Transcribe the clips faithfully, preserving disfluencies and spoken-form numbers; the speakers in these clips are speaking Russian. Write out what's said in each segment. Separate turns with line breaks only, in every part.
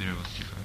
Перевод стиха.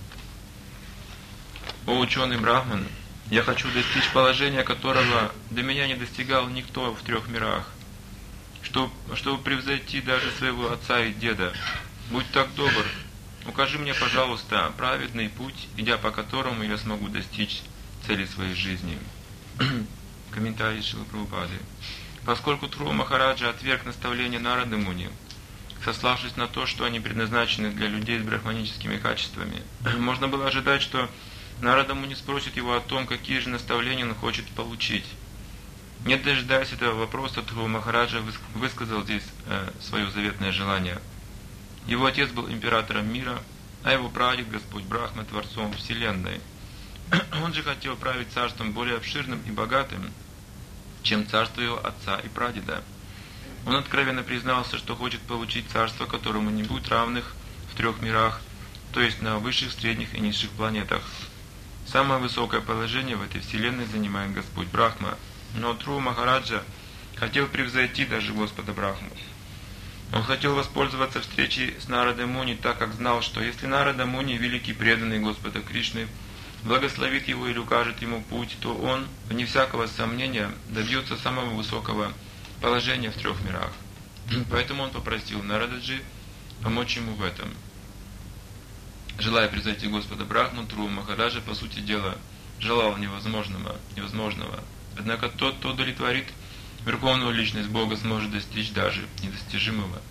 О ученый Брахман, я хочу достичь положения, которого до меня не достигал никто в трех мирах, чтобы, чтобы превзойти даже своего отца и деда. Будь так добр, укажи мне, пожалуйста, праведный путь, идя по которому я смогу достичь цели своей жизни. Комментарий Шрилы Прабхупады. Поскольку Dhruva Махараджа отверг наставление Нарады Муни, сославшись на то, что они предназначены для людей с брахманическими качествами, можно было ожидать, что Нарада Муни спросит его о том, какие же наставления он хочет получить. Не дожидаясь этого вопроса, Dhruva Махараджа высказал здесь э, свое заветное желание. Его отец был императором мира, а его прадед Господь Брахма творцом Вселенной. Он же хотел править царством более обширным и богатым, чем царство его отца и прадеда. Он откровенно признался, что хочет получить царство, которому не будет равных в трех мирах, то есть на высших, средних и низших планетах. Самое высокое положение в этой вселенной занимает Господь Брахма, но Dhruva Махараджа хотел превзойти даже Господа Брахму. Он хотел воспользоваться встречей с Нарадой Муни, так как знал, что если Нарада Муни, великий преданный Господа Кришны, благословит его или укажет ему путь, то он, вне всякого сомнения, добьется самого высокого положения в трех мирах. Поэтому он попросил Нарададжи помочь ему в этом. Желая превзойти Господа Брахму, Dhruva Махараджа, по сути дела, желал невозможного, невозможного. Однако тот, кто удовлетворит Верховную Личность Бога, сможет достичь даже недостижимого.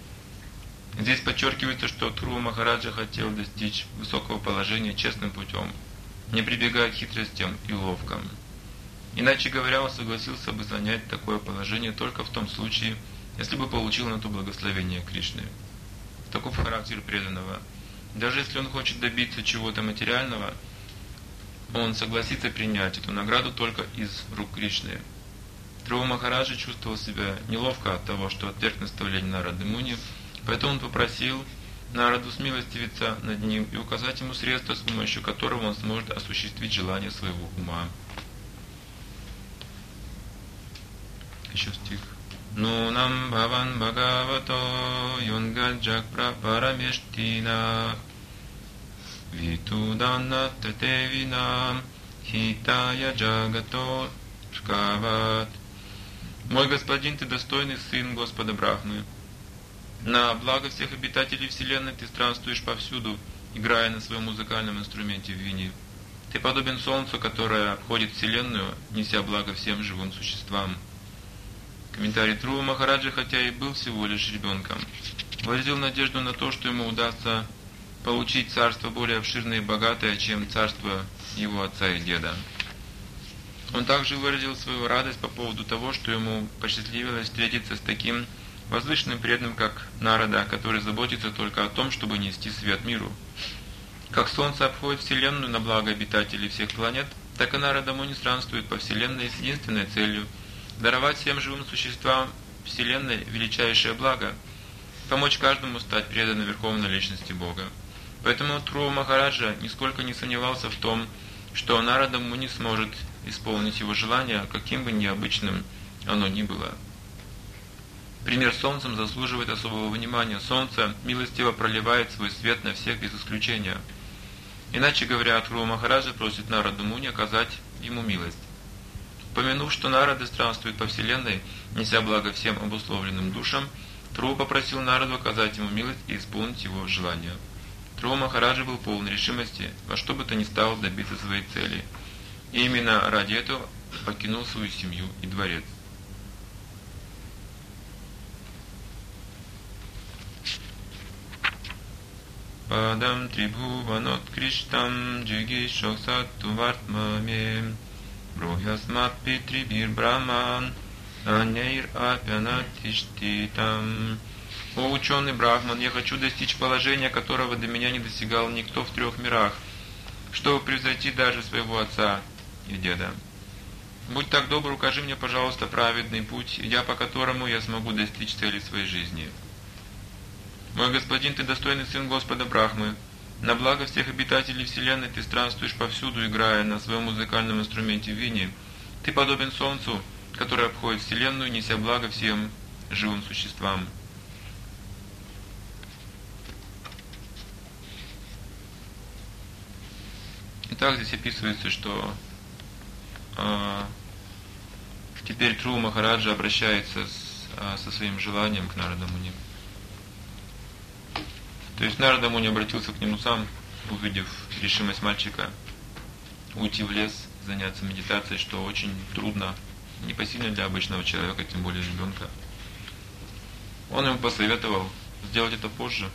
Здесь подчеркивается, что Dhruva Махараджа хотел достичь высокого положения честным путем, не прибегая к хитростям и уловкам. Иначе говоря, он согласился бы занять такое положение только в том случае, если бы получил на то благословение Кришны. Таков характер преданного. Даже если он хочет добиться чего-то материального, он согласится принять эту награду только из рук Кришны. Dhruva Махараджа чувствовал себя неловко от того, что отверг наставление Нарады Муни, поэтому он попросил Нараду смилостивиться над ним и указать ему средства, с помощью которого он сможет осуществить желание своего ума. Еще стих. Нунам бхаван бхагавато йонгаджак прапарамештина витуданна татевинам хитая джагато шкават. Мой господин, ты достойный сын Господа Брахмы. На благо всех обитателей Вселенной ты странствуешь повсюду, играя на своем музыкальном инструменте в вине. Ты подобен солнцу, которое обходит Вселенную, неся благо всем живым существам. Комментарий. Dhruva Махараджа, хотя и был всего лишь ребенком, возложил надежду на то, что ему удастся получить царство более обширное и богатое, чем царство его отца и деда. Он также выразил свою радость по поводу того, что ему посчастливилось встретиться с таким возвышенным преданным, как Нарада, который заботится только о том, чтобы нести свет миру. Как Солнце обходит Вселенную на благо обитателей всех планет, так и Нарада Муни странствует по Вселенной с единственной целью – даровать всем живым существам Вселенной величайшее благо, помочь каждому стать преданным Верховной Личности Бога. Поэтому Dhruva Махараджа нисколько не сомневался в том, что Нарада Муни сможет исполнить его желание, каким бы необычным оно ни было. Пример с Солнцем заслуживает особого внимания. Солнце милостиво проливает свой свет на всех без исключения. Иначе говоря, Dhruva Махараджа просит Нараду Муни оказать ему милость. Упомянув, что Нарада странствует по Вселенной, неся благо всем обусловленным душам, Dhruva попросил Нараду оказать ему милость и исполнить его желание. Dhruva Махараджа был полон решимости во что бы то ни стало добиться своей цели. И именно ради этого покинул свою семью и дворец. Падам трибхуванот криштам джигишок сатту вартмаме брохясмат питрибир браман аньяир апянатиштитам. О ученый Брахман, я хочу достичь положения, которого до меня не достигал никто в трех мирах, чтобы превзойти даже своего отца и деда. Будь так добр, укажи мне, пожалуйста, праведный путь, идя по которому я смогу достичь цели своей жизни. Мой господин, ты достойный сын Господа Брахмы. На благо всех обитателей Вселенной ты странствуешь повсюду, играя на своем музыкальном инструменте вине. Ты подобен солнцу, которое обходит Вселенную, неся благо всем живым существам. Итак, здесь описывается, что э, теперь Трува Махараджа обращается с, э, со своим желанием к Нарада Муни. То есть Нарада Муни обратился к нему сам, увидев решимость мальчика уйти в лес, заняться медитацией, что очень трудно, непосильно для обычного человека, тем более ребенка. Он ему посоветовал сделать это позже.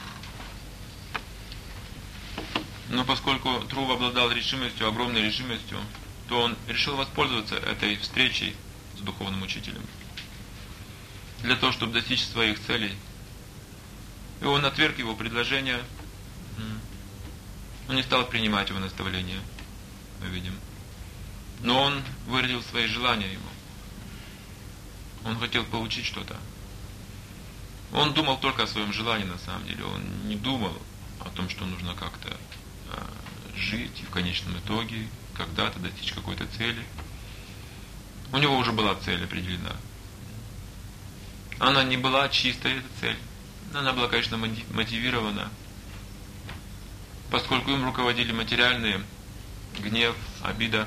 Но поскольку Трува обладал решимостью, огромной решимостью, то он решил воспользоваться этой встречей с духовным учителем для того, чтобы достичь своих целей. И он отверг его предложение, он не стал принимать его наставления, мы видим. Но он выразил свои желания ему. Он хотел получить что-то. Он думал только о своем желании на самом деле. Он не думал о том, что нужно как-то э, жить и в конечном итоге когда-то достичь какой-то цели. У него уже была цель определена. Она не была чистой, эта цель. Она была, конечно, мотивирована, поскольку им руководили материальные гнев, обида.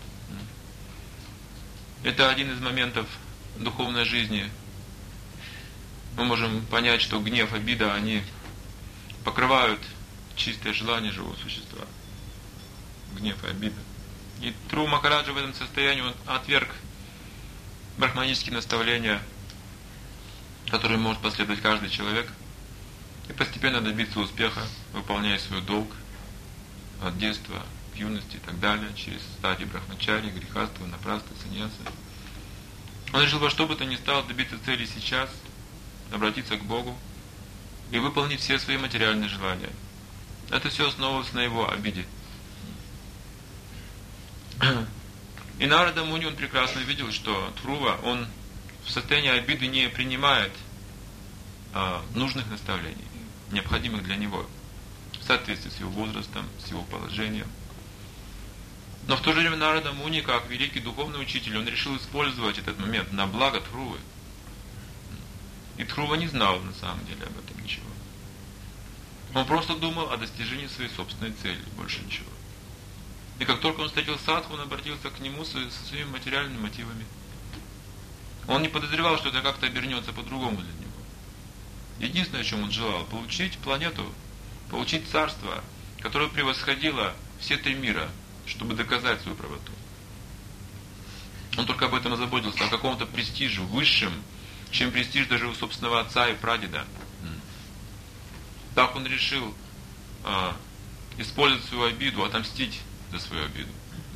Это один из моментов духовной жизни. Мы можем понять, что гнев, обида, они покрывают чистое желание живого существа. Гнев и обида. И Трува Махараджа в этом состоянии он отверг брахманические наставления, которым может последовать каждый человек, и постепенно добиться успеха, выполняя свой долг от детства к юности и так далее, через стадии брахмачари, грехаства, напраста, саньяса. Он решил во что бы то ни стало добиться цели сейчас, обратиться к Богу и выполнить все свои материальные желания. Это все основывалось на его обиде. И Нарада Муни, он прекрасно видел, что Трува, он в состоянии обиды не принимает а, нужных наставлений, необходимых для него, в соответствии с его возрастом, с его положением. Но в то же время Нарада Муни, как великий духовный учитель, он решил использовать этот момент на благо Трувы. И Трува не знал на самом деле об этом ничего. Он просто думал о достижении своей собственной цели, больше ничего. И как только он встретил садху, он обратился к нему со, со своими материальными мотивами. Он не подозревал, что это как-то обернется по-другому для него. Единственное, о чем он желал, получить планету, получить царство, которое превосходило все три мира, чтобы доказать свою правоту. Он только об этом озаботился, о каком-то престиже, высшем, чем престиж даже у собственного отца и прадеда. Так он решил э, использовать свою обиду, отомстить за свою обиду.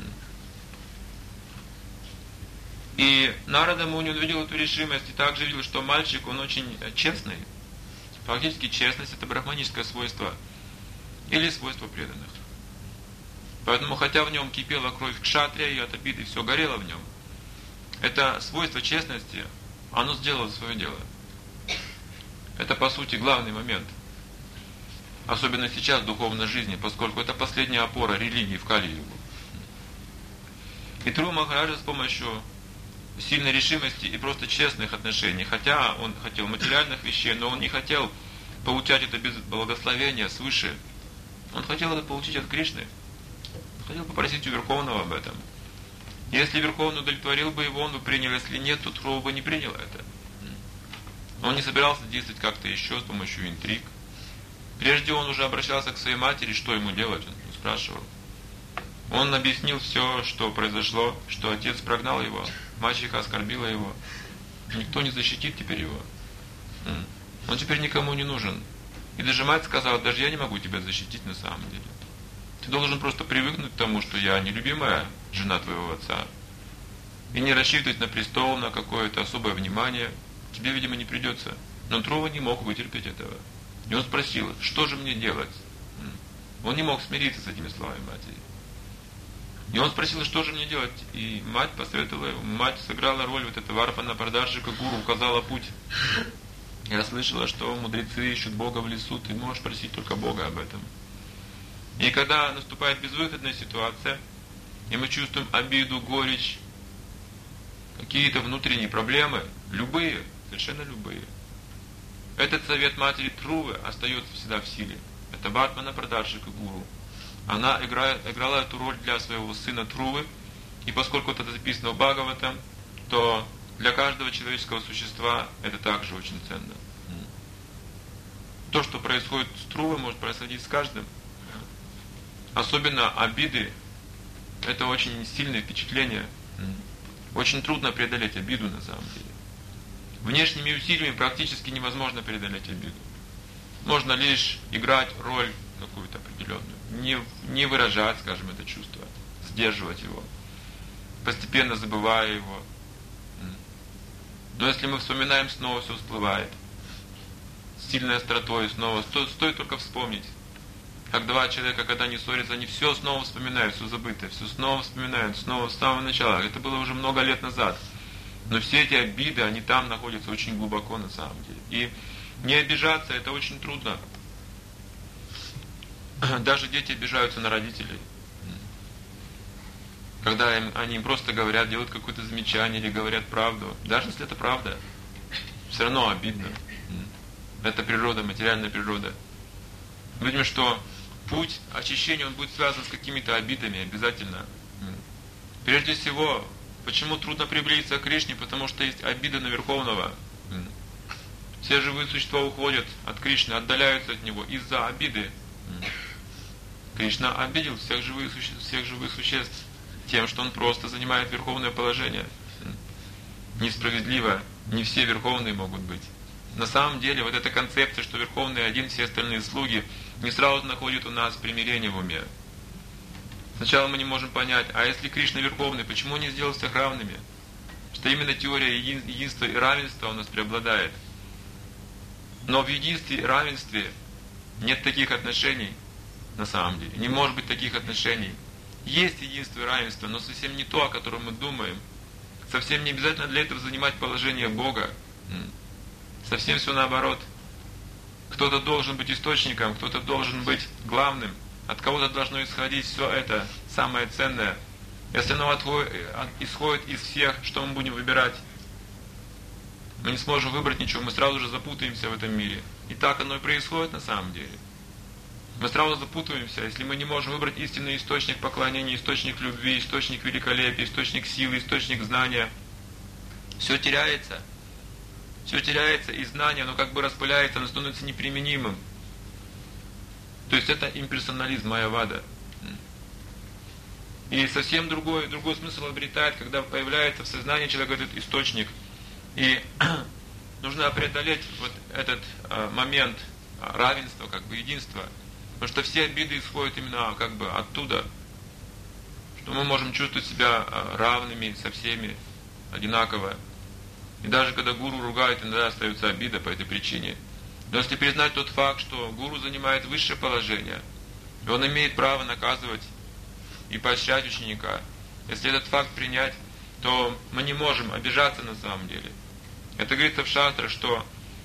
И Нарада Муни увидел эту решимость и также видел, что мальчик, он очень честный. Фактически честность — это брахманическое свойство или свойство преданных. Поэтому, хотя в нем кипела кровь кшатрия, и от обиды все горело в нем, это свойство честности, оно сделало свое дело. Это, по сути, главный момент. Особенно сейчас в духовной жизни, поскольку это последняя опора религии в Кали-югу. И Трува Махараджа с помощью сильной решимости и просто честных отношений, хотя он хотел материальных вещей, но он не хотел получать это без благословения свыше. Он хотел это получить от Кришны. Он хотел попросить у Верховного об этом. Если Верховный удовлетворил бы его, он бы принял, если нет, то Трува бы не принял это. Он не собирался действовать как-то еще с помощью интриг. Прежде он уже обращался к своей матери, что ему делать, он спрашивал. Он объяснил все, что произошло, что отец прогнал его, мачеха оскорбила его. Никто не защитит теперь его. Он теперь никому не нужен. И даже мать сказала, даже я не могу тебя защитить на самом деле. Ты должен просто привыкнуть к тому, что я нелюбимая жена твоего отца. И не рассчитывать на престол, на какое-то особое внимание. Тебе, видимо, не придется. Но Трува не мог вытерпеть этого. И он спросил, что же мне делать? Он не мог смириться с этими словами матери. И он спросил, что же мне делать? И мать посоветовала ему. Мать сыграла роль вот этого Варпана Пардаршика, гуру, указала путь. Я слышала, что мудрецы ищут Бога в лесу, ты можешь просить только Бога об этом. И когда наступает безвыходная ситуация, и мы чувствуем обиду, горечь, какие-то внутренние проблемы, любые, совершенно любые, этот совет матери Трувы остается всегда в силе. Это Варпана Пардаршика, гуру. она играет, играла эту роль для своего сына Трувы, и поскольку это записано в Бхагаватам, то для каждого человеческого существа это также очень ценно. То, что происходит с Трувой, может происходить с каждым. Особенно обиды – это очень сильное впечатление. Очень трудно преодолеть обиду на самом деле. Внешними усилиями практически невозможно преодолеть обиду. Можно лишь играть роль какую-то определенную, не, не выражать, скажем, это чувство, сдерживать его, постепенно забывая его. Но если мы вспоминаем, снова все всплывает. С сильной остротой снова. Сто, стоит только вспомнить. Как два человека, когда они ссорятся, они все снова вспоминают, все забытое, все снова вспоминают, снова с самого начала. Это было уже много лет назад. Но все эти обиды, они там находятся очень глубоко на самом деле. И не обижаться, это очень трудно. Даже дети обижаются на родителей. Когда им, они им просто говорят, делают какое-то замечание или говорят правду. Даже если это правда, все равно обидно. Это природа, материальная природа. Мы видим, что путь очищения, он будет связан с какими-то обидами обязательно. Прежде всего, почему трудно приблизиться к Кришне? Потому что есть обида на Верховного. Все живые существа уходят от Кришны, отдаляются от Него из-за обиды. Кришна обидел всех живых, всех живых существ тем, что Он просто занимает верховное положение. Несправедливо, не все верховные могут быть. На самом деле, вот эта концепция, что Верховный один, все остальные слуги, не сразу находит у нас примирение в уме. Сначала мы не можем понять, а если Кришна Верховный, почему Он не сделал всех равными? Что именно теория единства и равенства у нас преобладает. Но в единстве и равенстве нет таких отношений, на самом деле. Не может быть таких отношений. Есть единство и равенство, но совсем не то, о котором мы думаем. Совсем не обязательно для этого занимать положение Бога. Совсем все наоборот. Кто-то должен быть источником, кто-то должен быть главным. От кого-то должно исходить все это, самое ценное. Если оно исходит из всех, что мы будем выбирать? Мы не сможем выбрать ничего, мы сразу же запутаемся в этом мире. И так оно и происходит на самом деле. Мы сразу запутываемся, если мы не можем выбрать истинный источник поклонения, источник любви, источник великолепия, источник силы, источник знания. Все теряется. Все теряется, и знание, оно как бы распыляется, оно становится неприменимым. То есть это имперсонализм, майявада. И совсем другой, другой смысл обретает, когда появляется в сознании человека этот источник. И нужно преодолеть вот этот э, момент равенства, как бы единства. Потому что все обиды исходят именно как бы оттуда. Что мы можем чувствовать себя э, равными со всеми, одинаково. И даже когда гуру ругает, иногда остается обида по этой причине. Но если признать тот факт, что гуру занимает высшее положение, и он имеет право наказывать и поощрять ученика, если этот факт принять, то мы не можем обижаться на самом деле. Это говорится в шастрах, что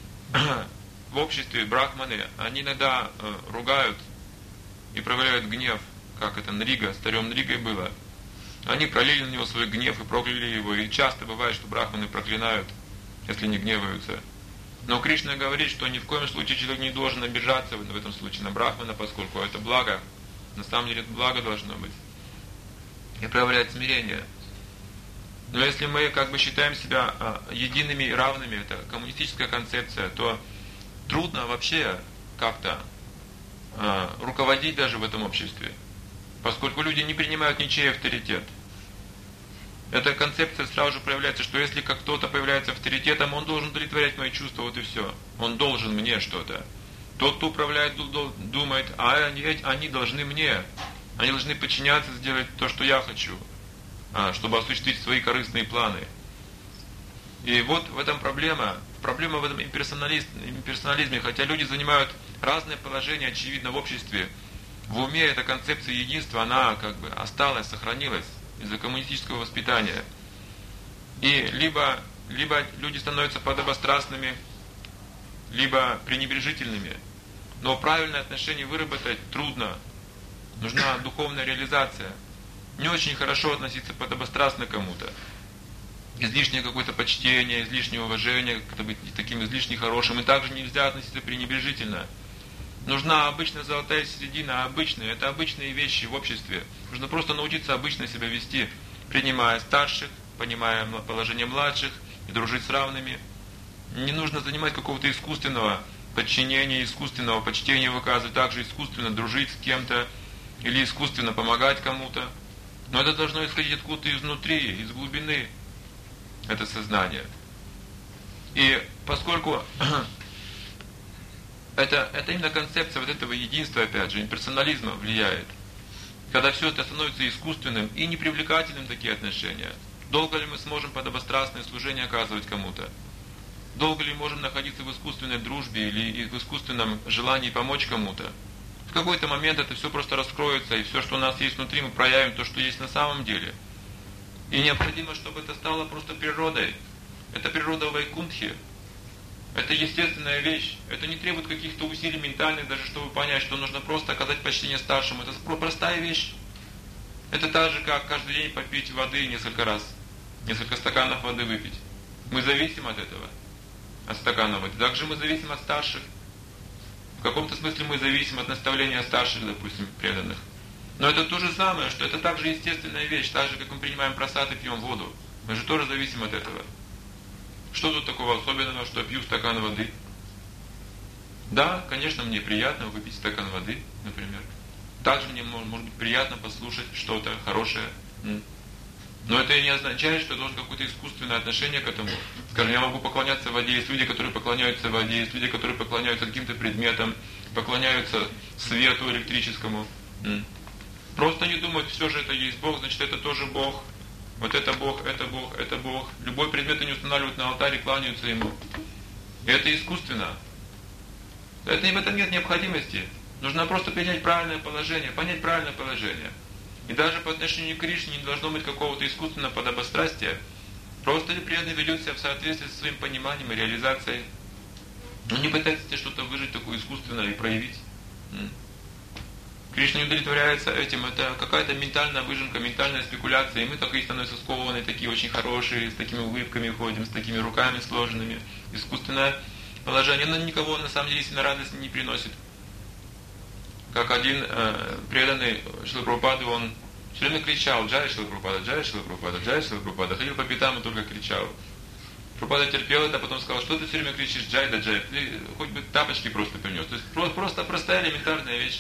в обществе брахманы, они иногда э, ругают и проявляют гнев, как это Нрига, с царем Нригой было. Они пролили на него свой гнев и прокляли его. И часто бывает, что брахманы проклинают, если не гневаются. Но Кришна говорит, что ни в коем случае человек не должен обижаться в этом случае на брахмана, поскольку это благо. На самом деле это благо должно быть. И проявляет смирение. Но если мы как бы считаем себя а, едиными и равными, это коммунистическая концепция, то трудно вообще как-то а, руководить даже в этом обществе. Поскольку люди не принимают ничей авторитет. Эта концепция сразу же проявляется, что если как кто-то появляется авторитетом, он должен удовлетворять мои чувства, вот и все. Он должен мне что-то. Тот, кто управляет, думает, а они, они должны мне. Они должны подчиняться, сделать то, что я хочу, чтобы осуществить свои корыстные планы. И вот в этом проблема. Проблема в этом имперсонализме. Хотя люди занимают разные положения, очевидно, в обществе. В уме эта концепция единства, она как бы осталась, сохранилась из-за коммунистического воспитания. И либо, либо люди становятся подобострастными, либо пренебрежительными. Но правильное отношение выработать трудно. Нужна духовная реализация. Не очень хорошо относиться подобострастно к кому-то. Излишнее какое-то почтение, излишнее уважение, как-то быть таким излишне хорошим. И также нельзя относиться пренебрежительно. Нужна обычная золотая середина, обычная, это обычные вещи в обществе. Нужно просто научиться обычно себя вести, принимая старших, понимая положение младших и дружить с равными. Не нужно занимать какого-то искусственного подчинения, искусственного почтения выказывать, также искусственно дружить с кем-то или искусственно помогать кому-то. Но это должно исходить откуда-то изнутри, из глубины, это сознание. И поскольку это, это именно концепция вот этого единства, опять же, имперсонализма влияет, когда все это становится искусственным и непривлекательным, такие отношения, долго ли мы сможем подобострастное служение оказывать кому-то? Долго ли можем находиться в искусственной дружбе или в искусственном желании помочь кому-то? В какой-то момент это все просто раскроется, и все, что у нас есть внутри, мы проявим то, что есть на самом деле. И необходимо, чтобы это стало просто природой. Это природа Вайкунтхи. Это естественная вещь. Это не требует каких-то усилий ментальных, даже чтобы понять, что нужно просто оказать почтение старшему. Это простая вещь. Это так же, как каждый день попить воды несколько раз. Несколько стаканов воды выпить. Мы зависим от этого. От стакана воды. Также мы зависим от старших. В каком-то смысле мы зависим от наставления старших, допустим, преданных. Но это то же самое, что это также естественная вещь. Так же, как мы принимаем просад и пьем воду. Мы же тоже зависим от этого. Что тут такого особенного, что я пью стакан воды? Да, конечно, мне приятно выпить стакан воды, например. Также мне может быть приятно послушать что-то хорошее. Но это не означает, что я должен какое-то искусственное отношение к этому. Скажем, я могу поклоняться воде. Есть люди, которые поклоняются воде, есть люди, которые поклоняются каким-то предметам, поклоняются свету электрическому. Просто не думают, все же это есть Бог, значит это тоже Бог. Вот это Бог, это Бог, это Бог. Любой предмет они устанавливают на алтаре, кланяются ему. И это искусственно. Это, в этом нет необходимости. Нужно просто принять правильное положение, понять правильное положение. И даже по отношению к Кришне не должно быть какого-то искусственного подобострастия. Просто ли преданный ведет себя в соответствии со своим пониманием и реализацией. Он не пытается что-то выжить такое искусственное и проявить. Кришна не удовлетворяется этим, это какая-то ментальная выжимка, ментальная спекуляция, и мы такие становимся скованные, такие очень хорошие, с такими улыбками ходим, с такими руками сложенными. Искусственное положение, но никого на самом деле сильно радости не приносит. Как один э, преданный Шрила Прабхупады, он все время кричал: «Джай Шрила Прабхупада, Джай Шрила Прабхупада, Джай Шрила Прабхупада», ходил по пятам и только кричал. Прабхупада терпел это, а потом сказал: «Что ты все время кричишь, Джай да Джай, ты хоть бы тапочки просто принес». То есть просто простая элементарная вещь.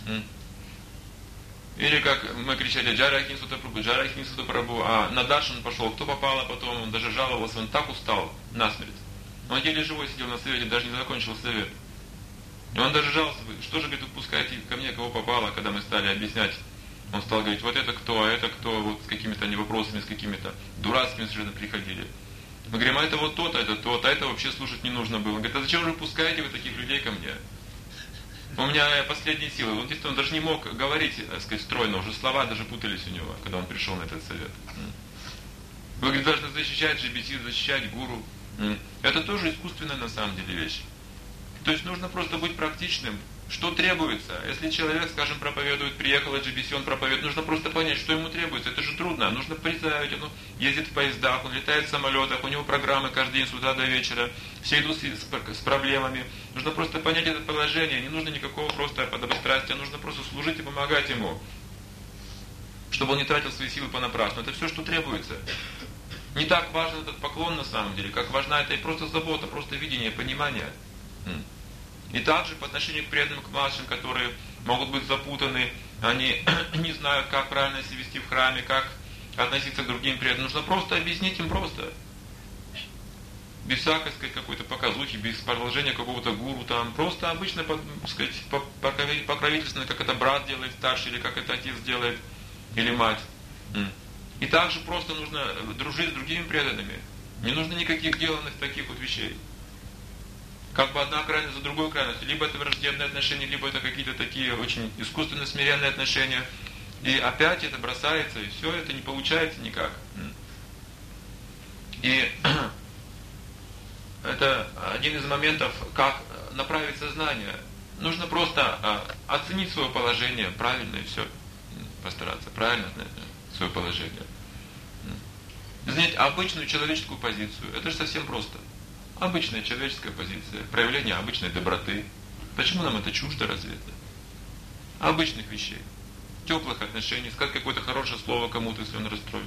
Или как мы кричали: «Джай Рахин Сута Прабху, Джай Рахин Сута Прабху», а на Даршан пошел, кто попало потом, он даже жаловался, он так устал насмерть. Он еле живой сидел на совете, даже не закончил совет. И он даже жаловался: что же, говорит, вы пускаете ко мне, кого попало, когда мы стали объяснять. Он стал говорить: вот это кто, а это кто, вот с какими-то они вопросами, с какими-то дурацкими совершенно приходили. Мы говорим: а это вот тот, а это тот, а это вообще слушать не нужно было. Он говорит: а зачем же пускаете вы таких людей ко мне? У меня последние силы. Он действительно даже не мог говорить, так сказать, стройно, уже слова даже путались у него, когда он пришел на этот совет. Вы, говорит, должны защищать джи би ти, защищать гуру. Это тоже искусственная на самом деле вещь. То есть нужно просто быть практичным. Что требуется? Если человек, скажем, проповедует, приехал от джи би си, он проповедует, нужно просто понять, что ему требуется. Это же трудно. Нужно представить, он ездит в поездах, он летает в самолетах, у него программы каждый день с утра до вечера, все идут с, с проблемами. Нужно просто понять это положение, не нужно никакого просто подобострастия, нужно просто служить и помогать ему, чтобы он не тратил свои силы понапрасну. Это все, что требуется. Не так важен этот поклон на самом деле, как важна это и просто забота, просто видение, понимание. И также по отношению к преданным, к младшим, которые могут быть запутаны, они не знают, как правильно себя вести в храме, как относиться к другим преданным. Нужно просто объяснить им просто. Без всякой, сказать, какой-то показухи, без продолжения какого-то гуру там. Просто обычно, так сказать, покровительственно, как это брат делает старший, или как это отец делает, или мать. И также просто нужно дружить с другими преданными. Не нужно никаких деланных таких вот вещей. Как бы одна крайность за другой крайностью. Либо это враждебные отношения, либо это какие-то такие очень искусственно смиренные отношения. И опять это бросается, и все это не получается никак. И это один из моментов, как направить сознание. Нужно просто оценить свое положение правильно, и все. Постараться правильно свое положение. Занять обычную человеческую позицию. Это же совсем просто. Обычная человеческая позиция, проявление обычной доброты, Почему нам это чуждо, разве это? Обычных вещей, теплых отношений, сказать какое-то хорошее слово кому-то, если он расстроен.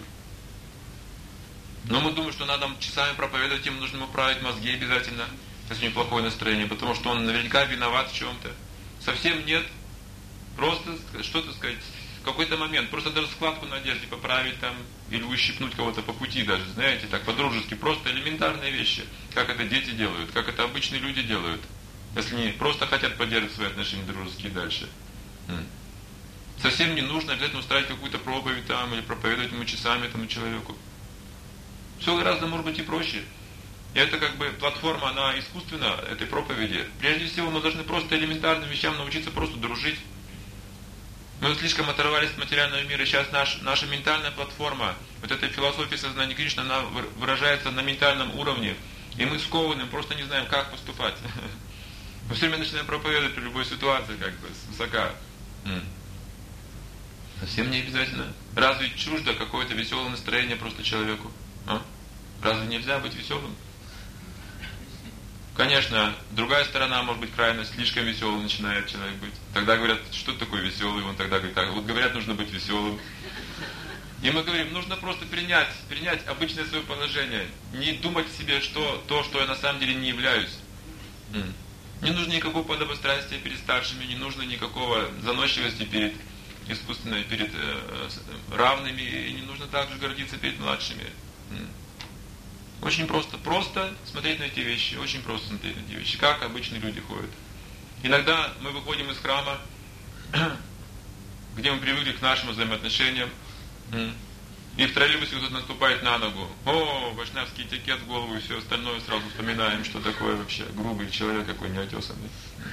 Но мы думаем, что надо часами проповедовать, им нужно ему править мозги обязательно, если у него плохое настроение, потому что он наверняка виноват в чем-то. Совсем нет. Просто что-то сказать, в какой-то момент, просто даже складку на одежде поправить там, или ущипнуть кого-то по пути даже, знаете, так по-дружески, просто элементарные вещи, как это дети делают, как это обычные люди делают, если они просто хотят поддерживать свои отношения дружеские дальше. Совсем не нужно обязательно устраивать какую-то проповедь там, или проповедовать ему часами этому человеку. Все гораздо, может быть, и проще. И это как бы платформа, она искусственна, этой проповеди. Прежде всего, мы должны просто элементарным вещам научиться просто дружить. Мы слишком оторвались от материального мира. Сейчас наш, наша ментальная платформа, вот эта философия сознания Кришны, она выражается на ментальном уровне. И мы скованы, просто не знаем, как поступать. Мы все время начинаем проповедовать при любой ситуации, как бы, свысока. Совсем не обязательно. Разве чуждо какое-то веселое настроение просто человеку? А? Разве нельзя быть веселым? Конечно, другая сторона, может быть, крайне слишком веселым начинает человек быть. Тогда говорят, что такое веселый? Он тогда говорит, так, вот говорят, нужно быть веселым. И мы говорим, нужно просто принять, принять обычное свое положение. Не думать себе, что то, что я на самом деле не являюсь. Не нужно никакого подобострастия перед старшими, не нужно никакого заносчивости перед искусственной, перед э, равными, и не нужно также гордиться перед младшими. Очень просто. Просто смотреть на эти вещи. Очень просто смотреть на эти вещи. Как обычные люди ходят. Иногда мы выходим из храма, где мы привыкли к нашим взаимоотношениям, и в троллейбусе кто-то наступает на ногу. О, вайшнавский этикет в голову и все остальное, сразу вспоминаем, что такое вообще грубый человек, какой неотесанный.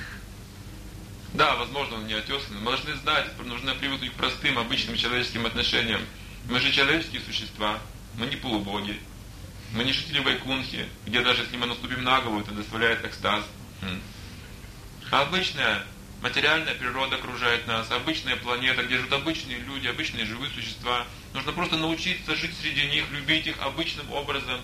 Да, возможно, он неотесанный. Мы должны знать, нужно привыкнуть к простым, обычным человеческим отношениям. Мы же человеческие существа, мы не полубоги. Мы не жители Вайкунхи, где даже если мы наступим на голову, это доставляет экстаз. А обычная материальная природа окружает нас, обычная планета, где живут обычные люди, обычные живые существа. Нужно просто научиться жить среди них, любить их обычным образом.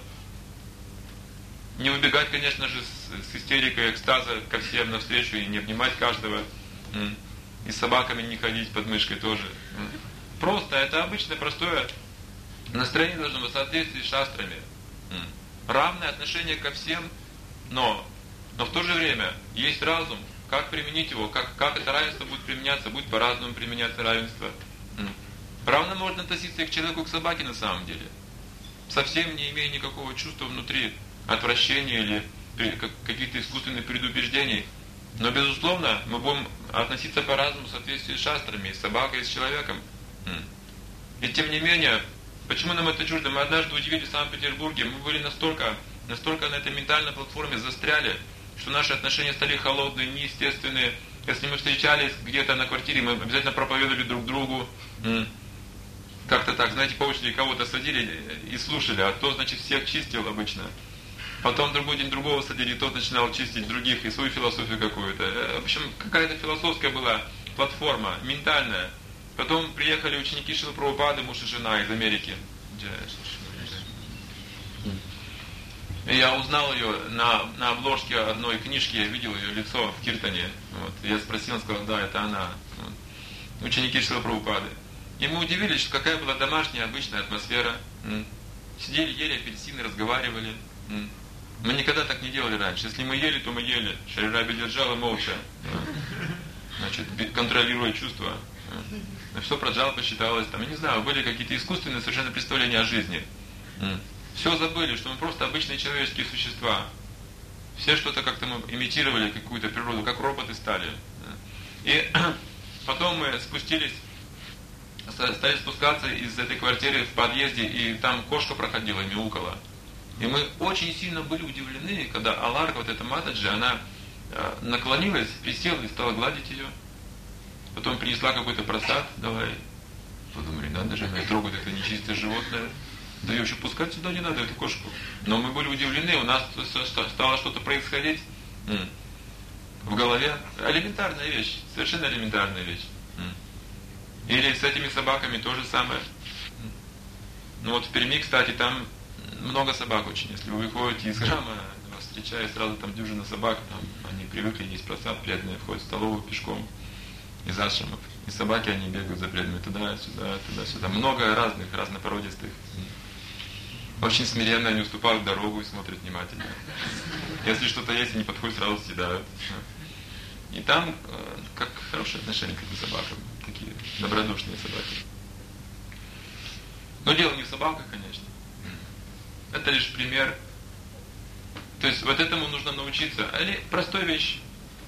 Не выбегать, конечно же, с, с истерикой экстаза ко всем навстречу и не обнимать каждого. И с собаками не ходить под мышкой тоже. Просто это обычное, простое настроение должно быть в соответствии с шастрами. Равное отношение ко всем, но, но в то же время есть разум, как применить его, как, как это равенство будет применяться, будет по-разному применяться равенство. Равно можно относиться и к человеку, и к собаке на самом деле. Совсем не имея никакого чувства внутри, отвращения или каких-то искусственных предубеждений. Но, безусловно, мы будем относиться по-разному в соответствии с шастрами, с собакой, и с человеком. И тем не менее, почему нам это чуждо? Мы однажды удивились в Санкт-Петербурге, мы были настолько, настолько на этой ментальной платформе застряли, что наши отношения стали холодные, неестественные. Если мы встречались где-то на квартире, мы обязательно проповедовали друг другу. Как-то так, знаете, по очереди кого-то садили и слушали, а то, значит, всех чистил обычно. Потом другой день другого садили, и тот начинал чистить других, и свою философию какую-то. В общем, какая-то философская была платформа, ментальная. Потом приехали ученики Шрилы Прабхупады, муж и жена из Америки. И я узнал ее на, на обложке одной книжки, я видел ее лицо в Киртане. Вот. Я спросил, он сказал, да, это она. Вот. Ученики Шрилы Прабхупады. И мы удивились, что какая была домашняя, обычная атмосфера. Сидели, ели апельсины, разговаривали. Мы никогда так не делали раньше. Если мы ели, то мы ели. Шри Раби держала молча. Значит, контролируя чувства. Все проджал, посчиталось. Там, я не знаю, были какие-то искусственные совершенно представления о жизни. Все забыли, что мы просто обычные человеческие существа. Все что-то как-то мы имитировали, какую-то природу, как роботы стали. И потом мы спустились, стали спускаться из этой квартиры в подъезде, и там кошка проходила и мяукала. И мы очень сильно были удивлены, когда Аларка, вот эта Матаджи, она наклонилась, присела и стала гладить ее. Потом принесла какой-то просад, давай. Подумали, надо же, она трогает это нечистое животное. Да ее вообще пускать сюда не надо, эту кошку. Но мы были удивлены, у нас стало что-то происходить в голове. Элементарная вещь, совершенно элементарная вещь. Или с этими собаками то же самое. Ну вот в Перми, кстати, там много собак очень. Если вы выходите из храма, вас встречаю сразу там дюжина собак, там они привыкли есть просад, преданные входят в столовую пешком из ашрамов. И собаки, они бегают за преданными туда-сюда, туда-сюда. Много разных, разнопородистых. Очень смиренно они уступают дорогу и смотрят внимательно. Если что-то есть, они подходят, сразу съедают. И там э, как хорошее отношение к этим собакам. Такие добродушные собаки. Но дело не в собаках, конечно. Это лишь пример. То есть вот этому нужно научиться. Или простой вещь.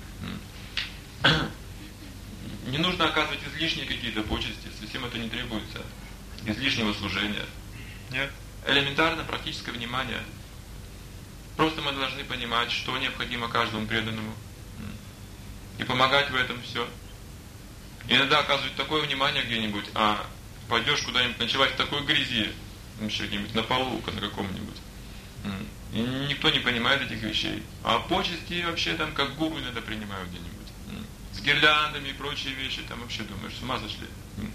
Не нужно оказывать излишние какие-то почести, совсем это не требуется. Излишнего служения. Нет. Элементарно практическое внимание. Просто мы должны понимать, что необходимо каждому преданному. И помогать в этом все. Иногда оказывать такое внимание где-нибудь, а пойдешь куда-нибудь ночевать в такой грязи, где-нибудь на полу на каком-нибудь. И никто не понимает этих вещей. А почести вообще там как гуру иногда принимают где-нибудь. С гирляндами и прочие вещи, там вообще думаешь, с ума сошли.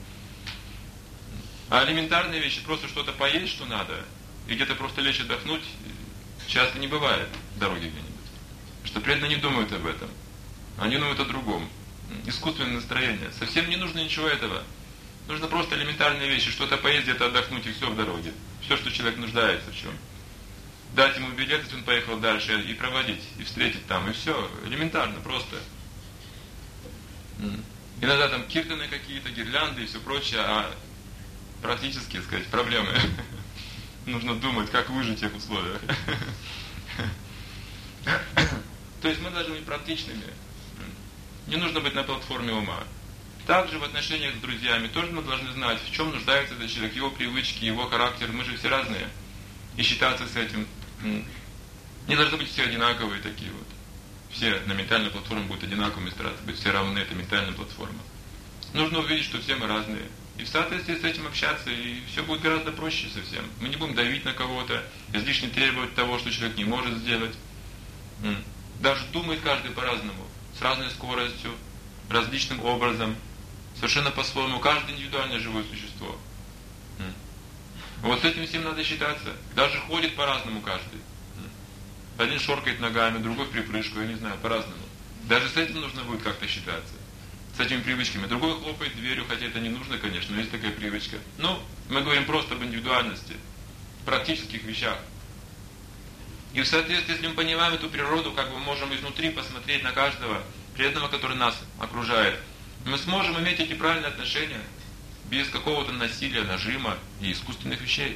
А элементарные вещи, просто что-то поесть, что надо, и где-то просто лечь отдохнуть, часто не бывает в дороге где-нибудь. Что преданные не думают об этом. Они думают о другом. Искусственное настроение. Совсем не нужно ничего этого. Нужно просто элементарные вещи, что-то поесть, где-то отдохнуть, и все в дороге. Все, что человек нуждается в чем. Дать ему билет, если он поехал дальше, и проводить, и встретить там, и все. Элементарно, просто. Иногда там киртаны какие-то, гирлянды и все прочее, а практически, так сказать, проблемы. Нужно думать, как выжить в тех условиях. То есть мы должны быть практичными. Не нужно быть на платформе ума. Также в отношениях с друзьями тоже мы должны знать, в чем нуждается этот человек, его привычки, его характер. Мы же все разные. И считаться с этим. Не должны быть все одинаковые такие вот. Все на ментальной платформе будут одинаковыми, стараться быть все равны, это ментальная платформа. Нужно увидеть, что все мы разные. И в соответствии с этим общаться, и все будет гораздо проще совсем. Мы не будем давить на кого-то, излишне требовать того, что человек не может сделать. Даже думает каждый по-разному, с разной скоростью, различным образом, совершенно по-своему. Каждое индивидуальное живое существо. Вот с этим всем надо считаться. Даже ходит по-разному каждый. Один шоркает ногами, другой в припрыжку, я не знаю, по-разному. Даже с этим нужно будет как-то считаться. С этими привычками. Другой хлопает дверью, хотя это не нужно, конечно, но есть такая привычка. Ну, мы говорим просто об индивидуальности, практических вещах. И в соответствии, если мы понимаем эту природу, как бы можем изнутри посмотреть на каждого преданного, который нас окружает, мы сможем иметь эти правильные отношения без какого-то насилия, нажима и искусственных вещей.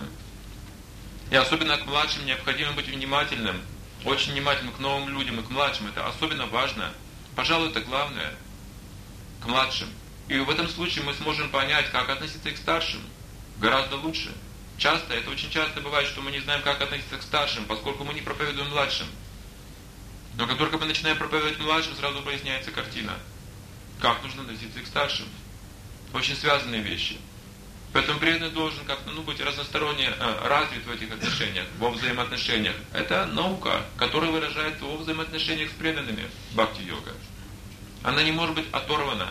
И особенно к младшим необходимо быть внимательным, очень внимательным к новым людям и к младшим. Это особенно важно. Пожалуй, это главное. К младшим. И в этом случае мы сможем понять, как относиться к старшим. Гораздо лучше. Часто, это очень часто бывает, что мы не знаем, как относиться к старшим, поскольку мы не проповедуем младшим. Но как только мы начинаем проповедовать младшим, сразу проясняется картина. Как нужно относиться к старшим. Очень связанные вещи. Поэтому преданный должен как-то ну, быть разносторонне э, развит в этих отношениях, во взаимоотношениях. Это наука, которая выражается во взаимоотношениях с преданными, бхакти-йога. Она не может быть оторвана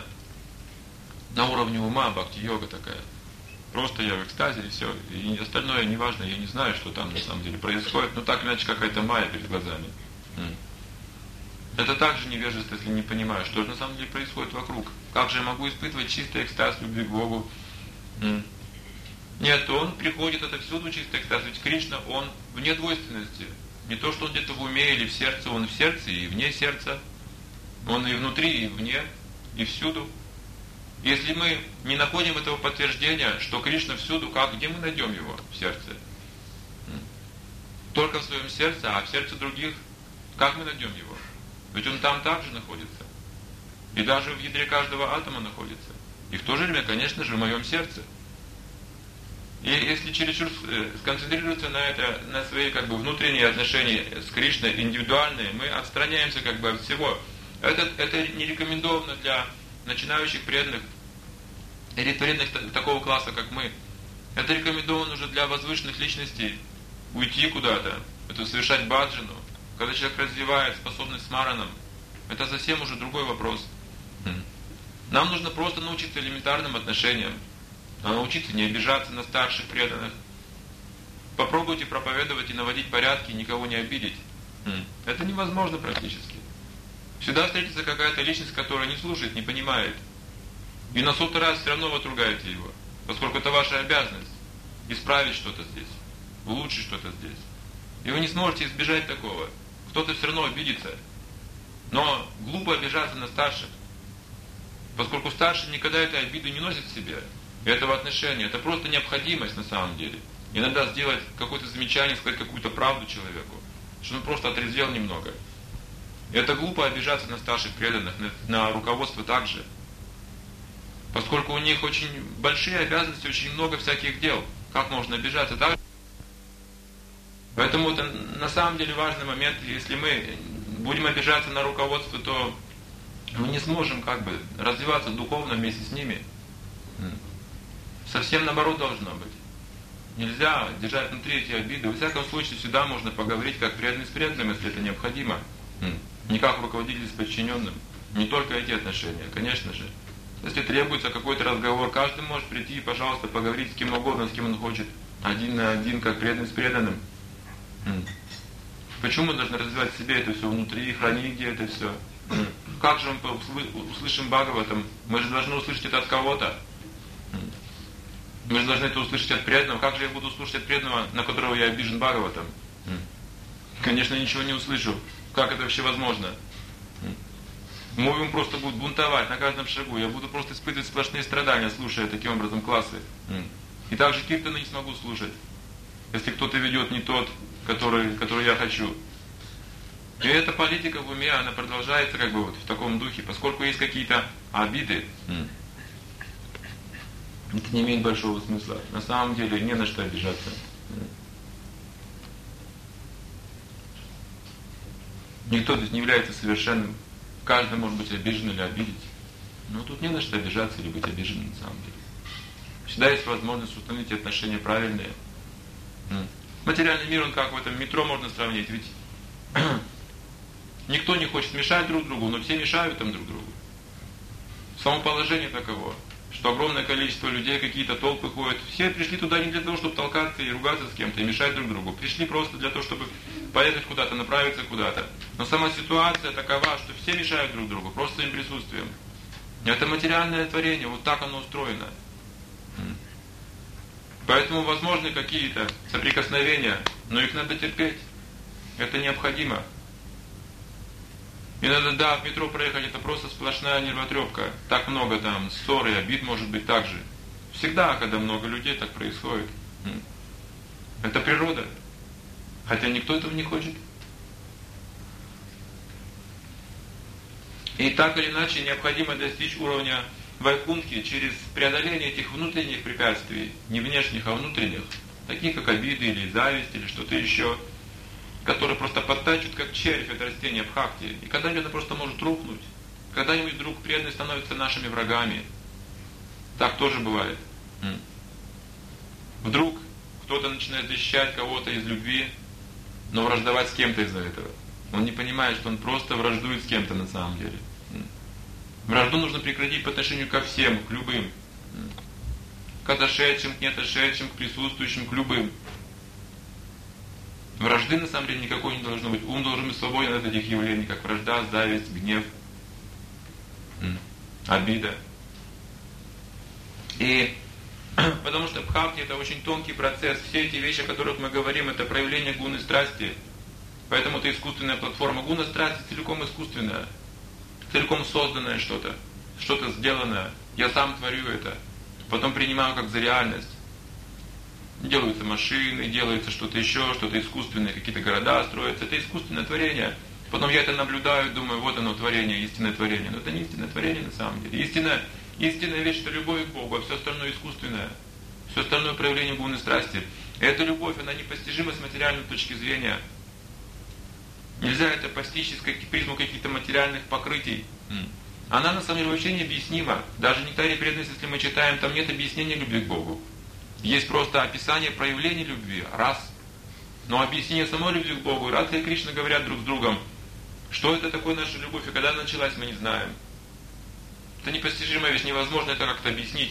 на уровне ума, бхакти-йога такая. Просто я в экстазе и все. И остальное не важно, я не знаю, что там на самом деле происходит, но так иначе какая-то майя перед глазами. Это также невежество, если не понимаю, что же на самом деле происходит вокруг. Как же я могу испытывать чистый экстаз любви к Богу? Нет, он приходит отовсюду чистый экстаз, ведь Кришна, он вне двойственности. Не то, что он где-то в уме или в сердце, он в сердце и вне сердца. Он и внутри, и вне, и всюду. Если мы не находим этого подтверждения, что Кришна всюду, как, где мы найдем его в сердце? Только в своем сердце, а в сердце других, как мы найдем его? Ведь он там также находится. И даже в ядре каждого атома находится. И в то же время, конечно же, в моем сердце. И если чересчур сконцентрироваться на это, на свои как бы внутренние отношения с Кришной, индивидуальные, мы отстраняемся как бы от всего. Это, это не рекомендовано для начинающих преданных, или преданных такого класса, как мы. Это рекомендовано уже для возвышенных личностей. Уйти куда-то, это совершать баджану. Когда человек развивает способность с мараном, это совсем уже другой вопрос. Нам нужно просто научиться элементарным отношениям. Надо научиться не обижаться на старших преданных. Попробуйте проповедовать и наводить порядки, и никого не обидеть. Это невозможно практически. Всегда встретится какая-то личность, которая не слушает, не понимает. И на сотый раз все равно вы отругаете его. Поскольку это ваша обязанность исправить что-то здесь, улучшить что-то здесь. И вы не сможете избежать такого. Кто-то все равно обидится. Но глупо обижаться на старших. Поскольку старший никогда этой обиды не носит в себе. И этого отношения. Это просто необходимость на самом деле. Иногда сделать какое-то замечание, сказать какую-то правду человеку. Что он просто отрезвел немного. И это глупо обижаться на старших преданных, на, на руководство также. Поскольку у них очень большие обязанности, очень много всяких дел. Как можно обижаться? Так? Поэтому это на самом деле важный момент. Если мы будем обижаться на руководство, то мы не сможем как бы развиваться духовно вместе с ними. Совсем наоборот должно быть. Нельзя держать внутри эти обиды. Во всяком случае, всегда можно поговорить как преданный с преданным, если это необходимо. Не как руководитель с подчиненным. Не только эти отношения, конечно же. Если требуется какой-то разговор, каждый может прийти и, пожалуйста, поговорить с кем угодно, с кем он хочет. Один на один, как преданный с преданным. Почему мы должны развивать в себе это все внутри, хранить где это все? Как же мы услышим Бхагаватам? Мы же должны услышать это от кого-то. Мы же должны это услышать от преданного. Как же я буду слушать от преданного, на которого я обижен Бхагаватам? Конечно, ничего не услышу. Как это вообще возможно? Мой ум просто будет бунтовать на каждом шагу. Я буду просто испытывать сплошные страдания, слушая таким образом классы. И также киртаны не смогу слушать, если кто-то ведет не тот, который, который я хочу. И эта политика в уме, она продолжается как бы вот в таком духе, поскольку есть какие-то обиды. Это не имеет большого смысла. На самом деле не на что обижаться. Никто здесь не является совершенным. Каждый может быть обижен или обидеть. Но тут не на что обижаться или быть обиженным на самом деле. Всегда есть возможность установить отношения правильные. Материальный мир, он как в этом метро можно сравнить. Ведь никто не хочет мешать друг другу, но все мешают там друг другу. Само положение таково, что огромное количество людей, какие-то толпы ходят. Все пришли туда не для того, чтобы толкаться и ругаться с кем-то, и мешать друг другу. Пришли просто для того, чтобы поехать куда-то, направиться куда-то. Но сама ситуация такова, что все мешают друг другу, просто своим присутствием. Это материальное творение, вот так оно устроено. Поэтому возможны какие-то соприкосновения, но их надо терпеть. Это необходимо. Иногда, да, в метро проехать это просто сплошная нервотрепка. Так много там ссор и обид может быть так же. Всегда, когда много людей, так происходит. Это природа. Хотя никто этого не хочет. И так или иначе необходимо достичь уровня вайкунтхи через преодоление этих внутренних препятствий, не внешних, а внутренних, таких как обиды или зависть или что-то еще, которые просто подтачивают как червь это растение бхакти. И когда-нибудь это просто может рухнуть. Когда-нибудь вдруг преданные становятся нашими врагами. Так тоже бывает. Вдруг кто-то начинает защищать кого-то из любви, но враждовать с кем-то из-за этого. Он не понимает, что он просто враждует с кем-то на самом деле. Вражду нужно прекратить по отношению ко всем, к любым. К отошедшим, к неотошедшим, к присутствующим, к любым. Вражды на самом деле никакой не должно быть. Ум должен быть свободен от этих явлений, как вражда, зависть, гнев, обида. И потому что бхакти это очень тонкий процесс. Все эти вещи, о которых мы говорим, это проявление гуны страсти. Поэтому это искусственная платформа. Гуна страсти целиком искусственная. Целиком созданное что-то. Что-то сделанное. Я сам творю это. Потом принимаю как за реальность. Делаются машины, делается что-то еще, что-то искусственное, какие-то города строятся. Это искусственное творение. Потом я это наблюдаю, думаю, вот оно творение, истинное творение. Но это не истинное творение на самом деле. Истинная, истинная вещь это любовь к Богу, а все остальное искусственное. Все остальное проявление гуны страсти. И эта любовь, она непостижима с материальной точки зрения. Нельзя это постичь из призму каких-то материальных покрытий. Она на самом деле вообще необъяснима. Даже в Нектаре преданности, если мы читаем, там нет объяснения любви к Богу. Есть просто описание проявления любви, раз. Но объяснение самой любви к Богу, Радха и Кришна говорят друг с другом, что это такое наша любовь, и когда она началась, мы не знаем. Это непостижимая вещь, невозможно это как-то объяснить.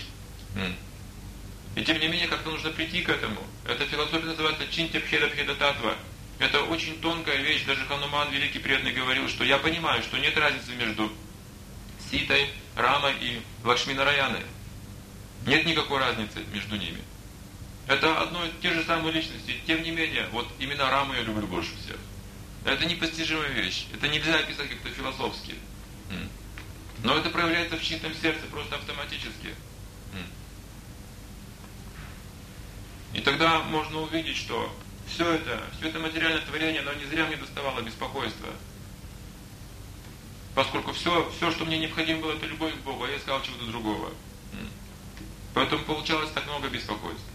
И тем не менее, как-то нужно прийти к этому. Эта философия называется Чинтя Бхеда Бхеда Татва. Это очень тонкая вещь. Даже Хануман, великий преданный, говорил, что я понимаю, что нет разницы между Ситой, Рамой и Лакшми-Нараяной. Нет никакой разницы между ними. Это одно и те же самые личности. Тем не менее, вот именно Раму я люблю больше всех. Это непостижимая вещь. Это нельзя описать как-то философски. Но это проявляется в чистом сердце просто автоматически. И тогда можно увидеть, что все это, все это материальное творение, оно не зря мне доставало беспокойства. Поскольку все, все, что мне необходимо было, это любовь к Богу, а я искал чего-то другого. Поэтому получалось так много беспокойств.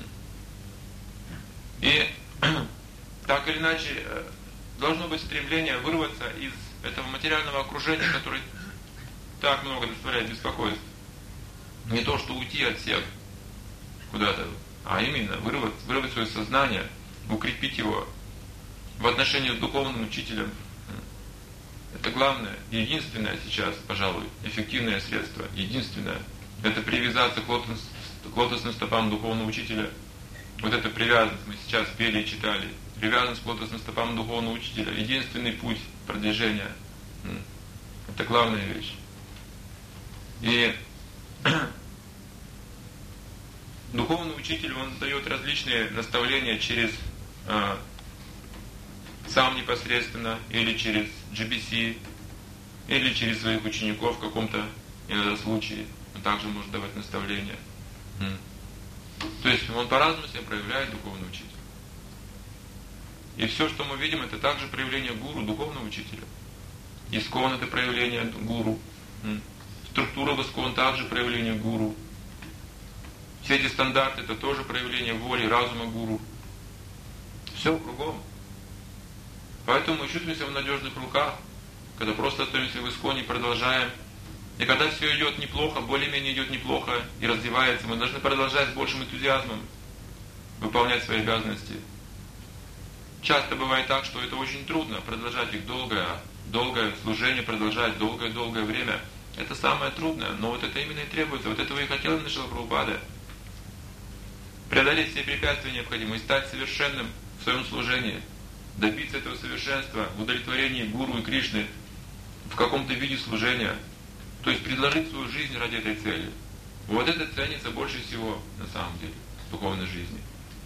И так или иначе должно быть стремление вырваться из этого материального окружения, которое так много доставляет беспокойств. Не то, что уйти от всех куда-то, а именно вырвать, вырвать свое сознание, укрепить его в отношении с духовным учителем. Это главное, единственное сейчас, пожалуй, эффективное средство, единственное, это привязаться к, лотос, к лотосным стопам духовного учителя. Вот эта привязанность, мы сейчас пели и читали, привязанность к лотосным стопам духовного учителя, единственный путь продвижения. Это главная вещь. И духовный учитель, он дает различные наставления через э, сам непосредственно, или через джи би си, или через своих учеников в каком-то иногда случае. Он также может давать наставления. То есть он по-разному себя проявляет, духовный учитель. И все, что мы видим, это также проявление гуру, духовного учителя. Искон — это проявление гуру. Структура в искон также проявление гуру. Все эти стандарты — это тоже проявление воли, разума гуру. Все кругом. Поэтому мы чувствуем себя в надежных руках, когда просто остаемся в исконе и продолжаем. И когда все идет неплохо, более-менее идет неплохо и развивается, мы должны продолжать с большим энтузиазмом выполнять свои обязанности. Часто бывает так, что это очень трудно, продолжать их долгое, долгое служение, продолжать долгое-долгое время. Это самое трудное, но вот это именно и требуется. Вот этого и хотел именно Шрила Прабхупада. Преодолеть все препятствия необходимые, стать совершенным в своем служении, добиться этого совершенства в удовлетворении Гуру и Кришны в каком-то виде служения. То есть предложить свою жизнь ради этой цели. Вот это ценится больше всего на самом деле в духовной жизни.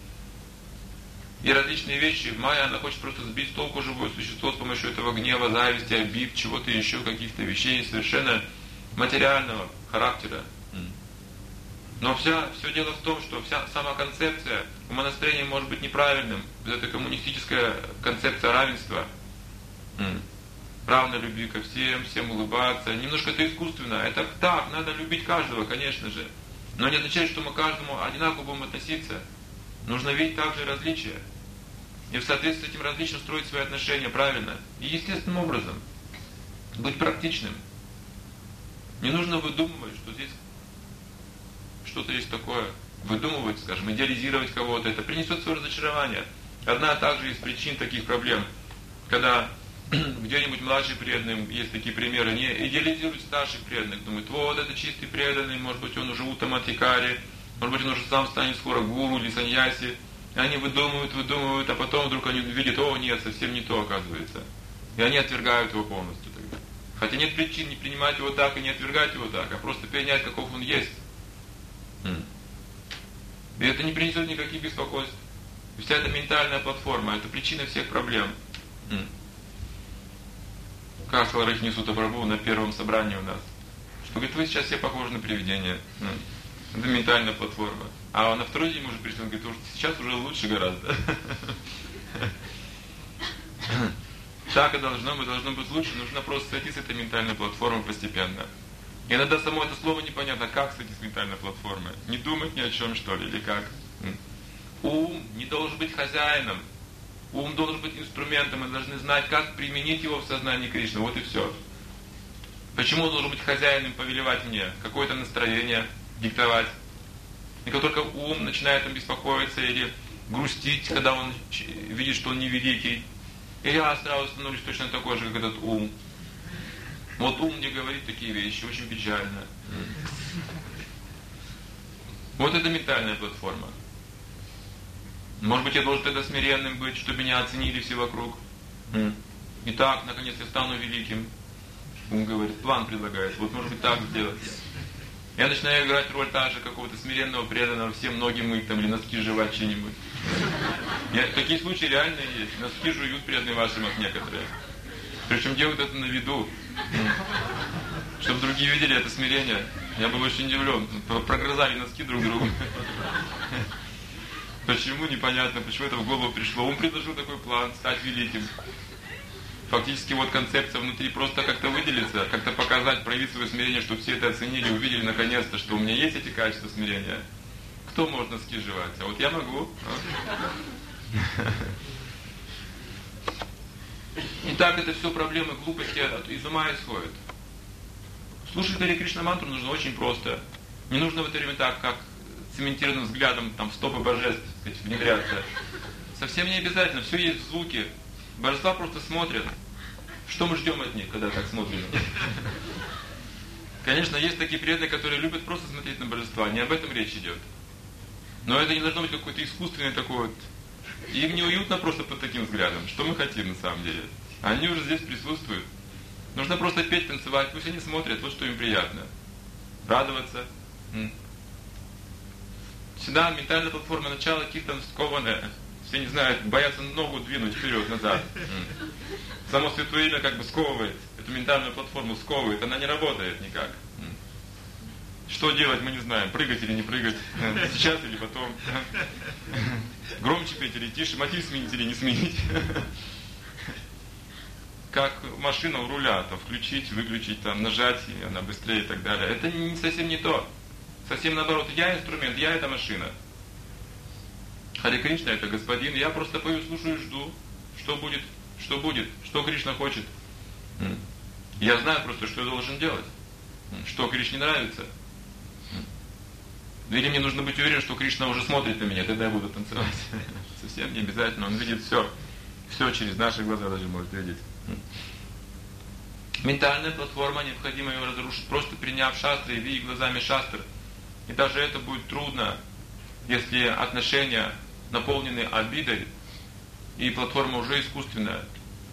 И различные вещи, Майя, она хочет просто сбить с толку живое существо с помощью этого гнева, зависти, обид, чего-то еще, каких-то вещей совершенно материального характера. Но вся, все дело в том, что вся сама концепция умонастроения может быть неправильным. Вот эта коммунистическая концепция равенства, равной любви ко всем, всем улыбаться. Немножко это искусственно. Это так, надо любить каждого, конечно же. Но не означает, что мы к каждому одинаково будем относиться. Нужно видеть также различия. И в соответствии с этим различием строить свои отношения правильно. И естественным образом. Быть практичным. Не нужно выдумывать, что здесь что-то есть такое. Выдумывать, скажем, идеализировать кого-то. Это принесет свое разочарование. Одна также из причин таких проблем. Когда где-нибудь младший преданный, есть такие примеры, не идеализируют старших преданных. Думают, вот это чистый преданный, может быть он уже утаматикари, может быть он уже сам станет скоро гуру или саньяси. И они выдумывают, выдумывают, а потом вдруг они видят, о нет, совсем не то оказывается. И они отвергают его полностью тогда. Хотя нет причин не принимать его так и не отвергать его так, а просто принять, каков он есть. И это не принесет никаких беспокойств. И вся эта ментальная платформа, это причина всех проблем. Как сказал Рахинисута Прабху на первом собрании у нас, что говорит, вы сейчас все похожи на привидение. Это ментальная платформа. А на второй день мы уже пришли, он говорит, сейчас уже лучше гораздо. Так и должно быть, должно быть лучше, нужно просто сойти с этой ментальной платформой постепенно. Иногда само это слово непонятно, как сойти с ментальной платформой. Не думать ни о чем, что ли, или как. Ум не должен быть хозяином. Ум должен быть инструментом, мы должны знать, как применить его в сознании Кришны. Вот и все. Почему он должен быть хозяином, повелевать мне? Какое-то настроение диктовать. И как только ум начинает им беспокоиться или грустить, когда он видит, что он невеликий, и я сразу становлюсь точно такой же, как этот ум. Вот ум мне говорит такие вещи, очень печально. Вот это ментальная платформа. Может быть, я должен тогда смиренным быть, чтобы меня оценили все вокруг. Итак, наконец я стану великим. Ум говорит, план предлагает. Вот может быть так сделать. Я начинаю играть роль также какого-то смиренного, преданного, всем многим мыть там, или носки жевать что-нибудь. Я, такие случаи реально есть. Носки жуют преданные вашим некоторые. Причем делают это на виду. Чтобы другие видели это смирение. Я был очень удивлен. Прогрызали носки друг другу. Почему, непонятно, почему это в голову пришло. Он предложил такой план, стать великим. Фактически вот концепция внутри просто как-то выделиться, как-то показать, проявить свое смирение, чтобы все это оценили, увидели наконец-то, что у меня есть эти качества смирения. Кто может носки жевать? А вот я могу. Итак, это все проблемы глупости из ума исходят. Слушать Харе Кришна мантру нужно очень просто. Не нужно в это время так, как цементированным взглядом там, в стопы божеств сказать, внедряться. Совсем не обязательно, все есть в звуке. Божества просто смотрят. Что мы ждем от них, когда так смотрим? Конечно, есть такие преданные, которые любят просто смотреть на божества. Не об этом речь идет. Но это не должно быть какой-то искусственный такой вот... Им неуютно просто под таким взглядом. Что мы хотим на самом деле? Они уже здесь присутствуют. Нужно просто петь, танцевать. Пусть они смотрят, вот что им приятно. Радоваться. Всегда ментальная платформа начала каких-то скованная. Все не знают, боятся ногу двинуть вперед-назад. Само святое имя как бы сковывает. Эту ментальную платформу сковывает. Она не работает никак. Что делать, мы не знаем. Прыгать или не прыгать. Сейчас или потом. Громче петь или тише. Мотив сменить или не сменить. Как машина у руля. Там, включить, выключить, там, нажать, и она быстрее и так далее. Это не, совсем не то. Совсем наоборот. Я инструмент, я это машина. Харе Кришна это господин. Я просто пою, слушаю и жду. Что будет, что будет, что Кришна хочет. Я знаю просто, что я должен делать. Что Кришне нравится. Или мне нужно быть уверен, что Кришна уже смотрит на меня, тогда я буду танцевать. Совсем не обязательно, он видит все. Все через наши глаза даже может видеть. Ментальная платформа, необходимо ее разрушить, просто приняв шастры и видя глазами шастр. И даже это будет трудно, если отношения наполнены обидой, и платформа уже искусственная.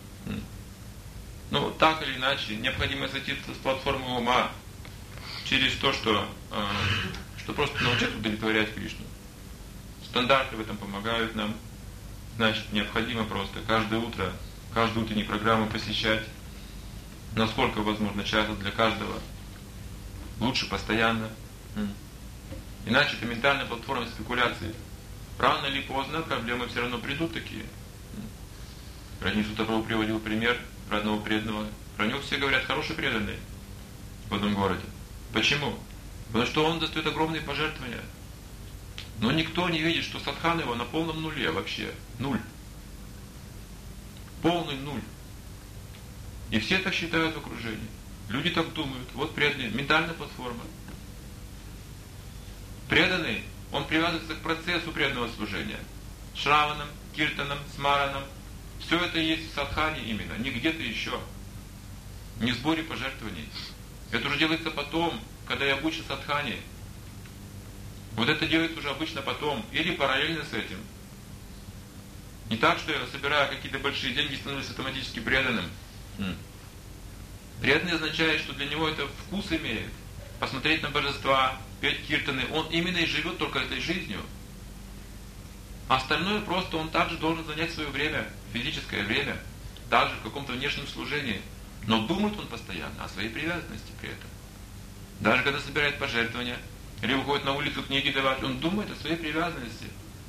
Ну, так или иначе, необходимо сойти с платформы ума через то, что, э, что просто научиться удовлетворять Кришну. Стандарты в этом помогают нам. Значит, необходимо просто каждое утро, каждую утреннюю программу посещать, насколько возможно, часа для каждого. Лучше постоянно. Иначе это ментальная платформа спекуляции. Рано или поздно проблемы все равно придут такие. Ранее Сутапрабху приводил пример родного преданного. Про него все говорят, хороший преданный в одном городе. Почему? Потому что он достает огромные пожертвования. Но никто не видит, что садхана его на полном нуле вообще. Нуль. Полный нуль. И все так считают в окружении. Люди так думают. Вот преданные. Ментальная платформа. Преданный, он привязывается к процессу преданного служения. Шраванам, киртанам, смаранам. Все это есть в садхане именно, не где-то еще. Не в сборе пожертвований. Это уже делается потом, когда я обучен садхане. Вот это делается уже обычно потом, или параллельно с этим. Не так, что я собираю какие-то большие деньги и становлюсь автоматически преданным. Преданный означает, что для него это вкус имеет. Посмотреть на божества, петь киртаны. Он именно и живет только этой жизнью. А остальное просто он также должен занять свое время, физическое время, также в каком-то внешнем служении. Но думает он постоянно о своей привязанности при этом. Даже когда собирает пожертвования, или выходит на улицу книги давать, он думает о своей привязанности.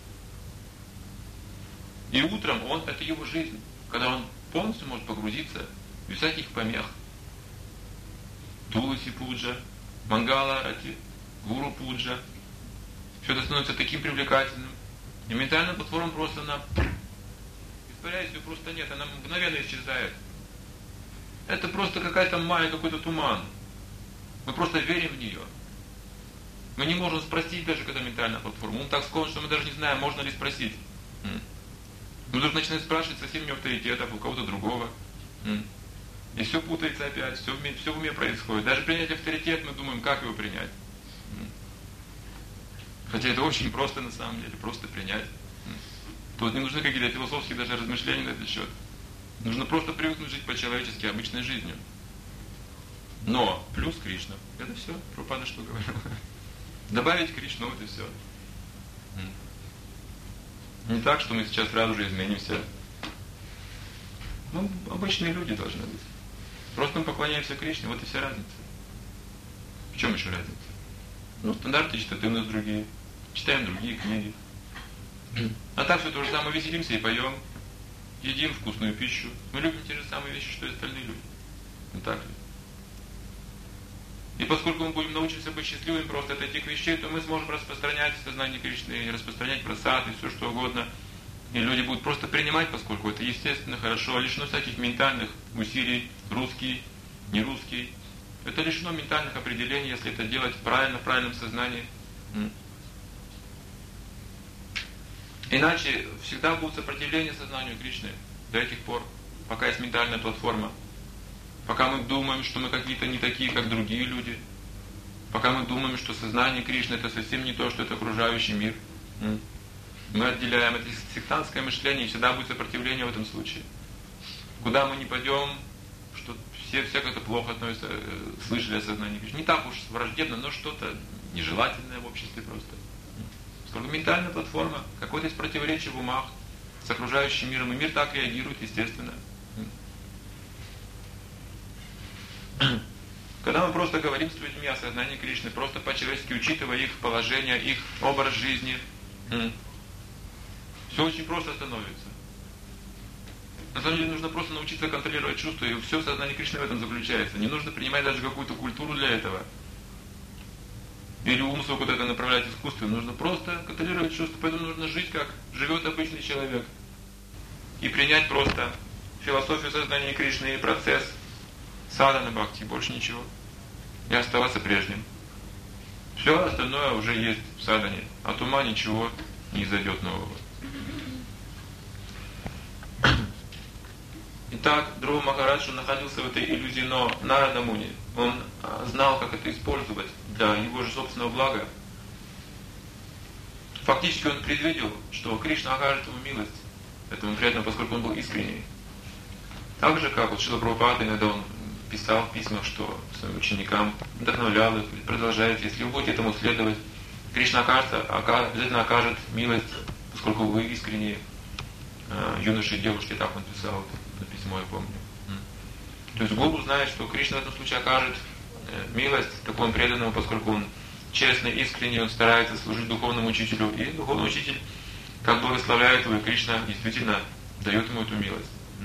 И утром он, это его жизнь, когда он полностью может погрузиться без всяких помех. Туласи пуджа, мангала арати, гуру пуджа. Все это становится таким привлекательным. И ментальная платформа просто она испаряется, ее просто нет, она мгновенно исчезает. Это просто какая-то майя, какой-то туман. Мы просто верим в нее. Мы не можем спросить даже, когда ментальная платформа. Он так скован, что мы даже не знаем, можно ли спросить. Мы вдруг начинаем спрашивать совсем не авторитетов, у кого-то другого. И все путается опять, все в уме, все в уме происходит. Даже принять авторитет, мы думаем, как его принять. Хотя это очень просто на самом деле, просто принять. Тут не нужны какие-то философские даже размышления на этот счет. Нужно просто привыкнуть жить по-человечески, обычной жизнью. Но плюс Кришна. Это все. Прабхупада что говорил? Добавить Кришну, вот и все. Не так, что мы сейчас сразу же изменимся. Ну, обычные люди должны быть. Просто мы поклоняемся Кришне, вот и вся разница. В чем еще разница? Ну, стандарты чистоты у нас другие. Читаем другие книги. А так все то же самое, веселимся и поем. Едим вкусную пищу. Мы любим те же самые вещи, что и остальные люди. Не так ли? И поскольку мы будем научиться быть счастливыми просто от этих вещей, то мы сможем распространять сознание Кришны, распространять прасад и все что угодно. И люди будут просто принимать, поскольку это естественно, хорошо, лишено всяких ментальных усилий, русский, не русский. Это лишено ментальных определений, если это делать правильно, в правильном сознании. Иначе всегда будет сопротивление сознанию Кришны до этих пор, пока есть ментальная платформа. Пока мы думаем, что мы какие-то не такие, как другие люди. Пока мы думаем, что сознание Кришны это совсем не то, что это окружающий мир. Мы отделяем это сектантское мышление, и всегда будет сопротивление в этом случае. Куда мы не пойдем, что все, все как-то плохо относятся, слышали о сознании Кришны. Не так уж враждебно, но что-то нежелательное в обществе просто. Сколько ментальная платформа, какое-то есть противоречие в умах с окружающим миром, и мир так реагирует, естественно. Когда мы просто говорим с людьми о сознании Кришны, просто по-человечески учитывая их положение, их образ жизни, все очень просто становится. На самом деле нужно просто научиться контролировать чувства, и все сознание Кришны в этом заключается. Не нужно принимать даже какую-то культуру для этого. Или ум свой куда-то направлять искусственно. Нужно просто контролировать чувства, поэтому нужно жить, как живет обычный человек. И принять просто философию сознания Кришны и процесс садхана бхакти, больше ничего. И оставаться прежним. Все остальное уже есть в садхане. От ума ничего не изойдет нового. Итак, Друва Махарадж находился в этой иллюзии, но Нарада Муни, он знал, как это использовать для его же собственного блага. Фактически он предвидел, что Кришна окажет ему милость этому преданному, поскольку он был искренний. Так же, как вот Шрила Прабхупада, иногда он писал в письмах, что своим ученикам вдохновлял их, продолжает, если вы будете этому следовать, Кришна окажется, обязательно окажет милость, поскольку вы искренние юноши и девушки, так он писал, это письмо я помню. То есть Гуру знает, что Кришна в этом случае окажет милость такому преданному, поскольку он честный, искренний, он старается служить духовному учителю, и духовный учитель как благословляет его, и Кришна действительно дает ему эту милость.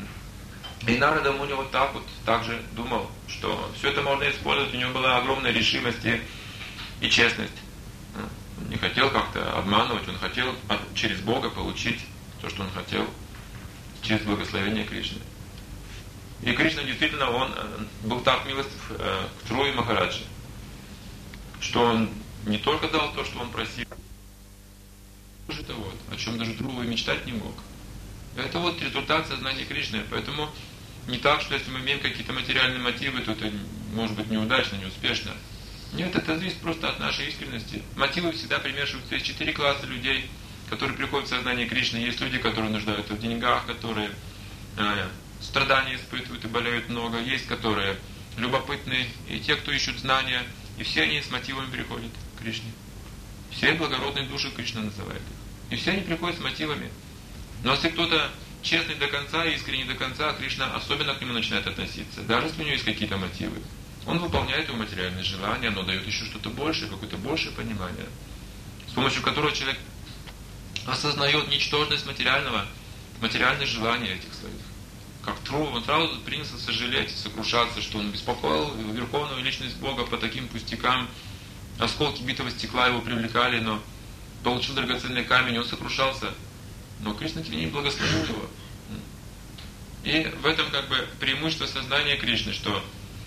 И Нарада Муни вот так вот также думал, что все это можно использовать, у него была огромная решимость и, и честность. Он не хотел как-то обманывать, он хотел через Бога получить то, что он хотел, через благословение Кришны. И Кришна действительно, он был так милостив к Друве Махараджи, что он не только дал то, что он просил, это вот, о чем даже Друва и мечтать не мог. Это вот результат сознания Кришны. Поэтому не так, что если мы имеем какие-то материальные мотивы, то это может быть неудачно, неуспешно. Нет, это зависит просто от нашей искренности. Мотивы всегда примешиваются. Есть четыре класса людей, которые приходят в сознание Кришны. Есть люди, которые нуждаются в деньгах, которые э, страдания испытывают и болеют много. Есть, которые любопытные, и те, кто ищут знания. И все они с мотивами приходят к Кришне. Все благородные души Кришна называет их. И все они приходят с мотивами. Но если кто-то честный до конца, искренний до конца, Кришна особенно к нему начинает относиться. Даже если у него есть какие-то мотивы. Он выполняет его материальные желания, но дает еще что-то большее, какое-то большее понимание, с помощью которого человек осознает ничтожность материального, материальных желаний этих своих. Как Друва, он сразу принялся сожалеть и сокрушаться, что он беспокоил Верховную Личность Бога по таким пустякам. Осколки битого стекла его привлекали, но получил драгоценный камень, он сокрушался. Но Кришна тем не менее благословил его. И в этом как бы преимущество сознания Кришны, что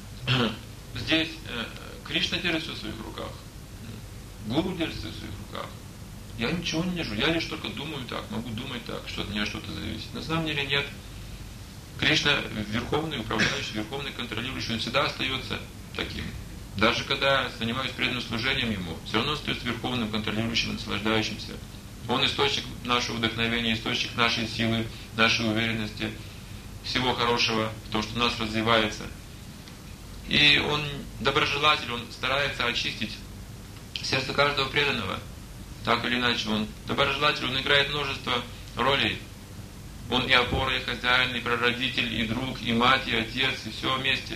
здесь Кришна держит все в своих руках. Гуру держит все в своих руках. Я ничего не держу, я лишь только думаю так, могу думать так, что от меня что-то зависит. На самом деле нет. Кришна верховный, управляющий, верховный, контролирующий, он всегда остается таким. Даже когда я занимаюсь преданным служением Ему, все равно остается верховным, контролирующим, наслаждающимся. Он источник нашего вдохновения, источник нашей силы, нашей уверенности, всего хорошего, то, что у нас развивается. И он доброжелатель, он старается очистить сердце каждого преданного. Так или иначе, он доброжелатель, он играет множество ролей. Он и опора, и хозяин, и прародитель, и друг, и мать, и отец, и все вместе.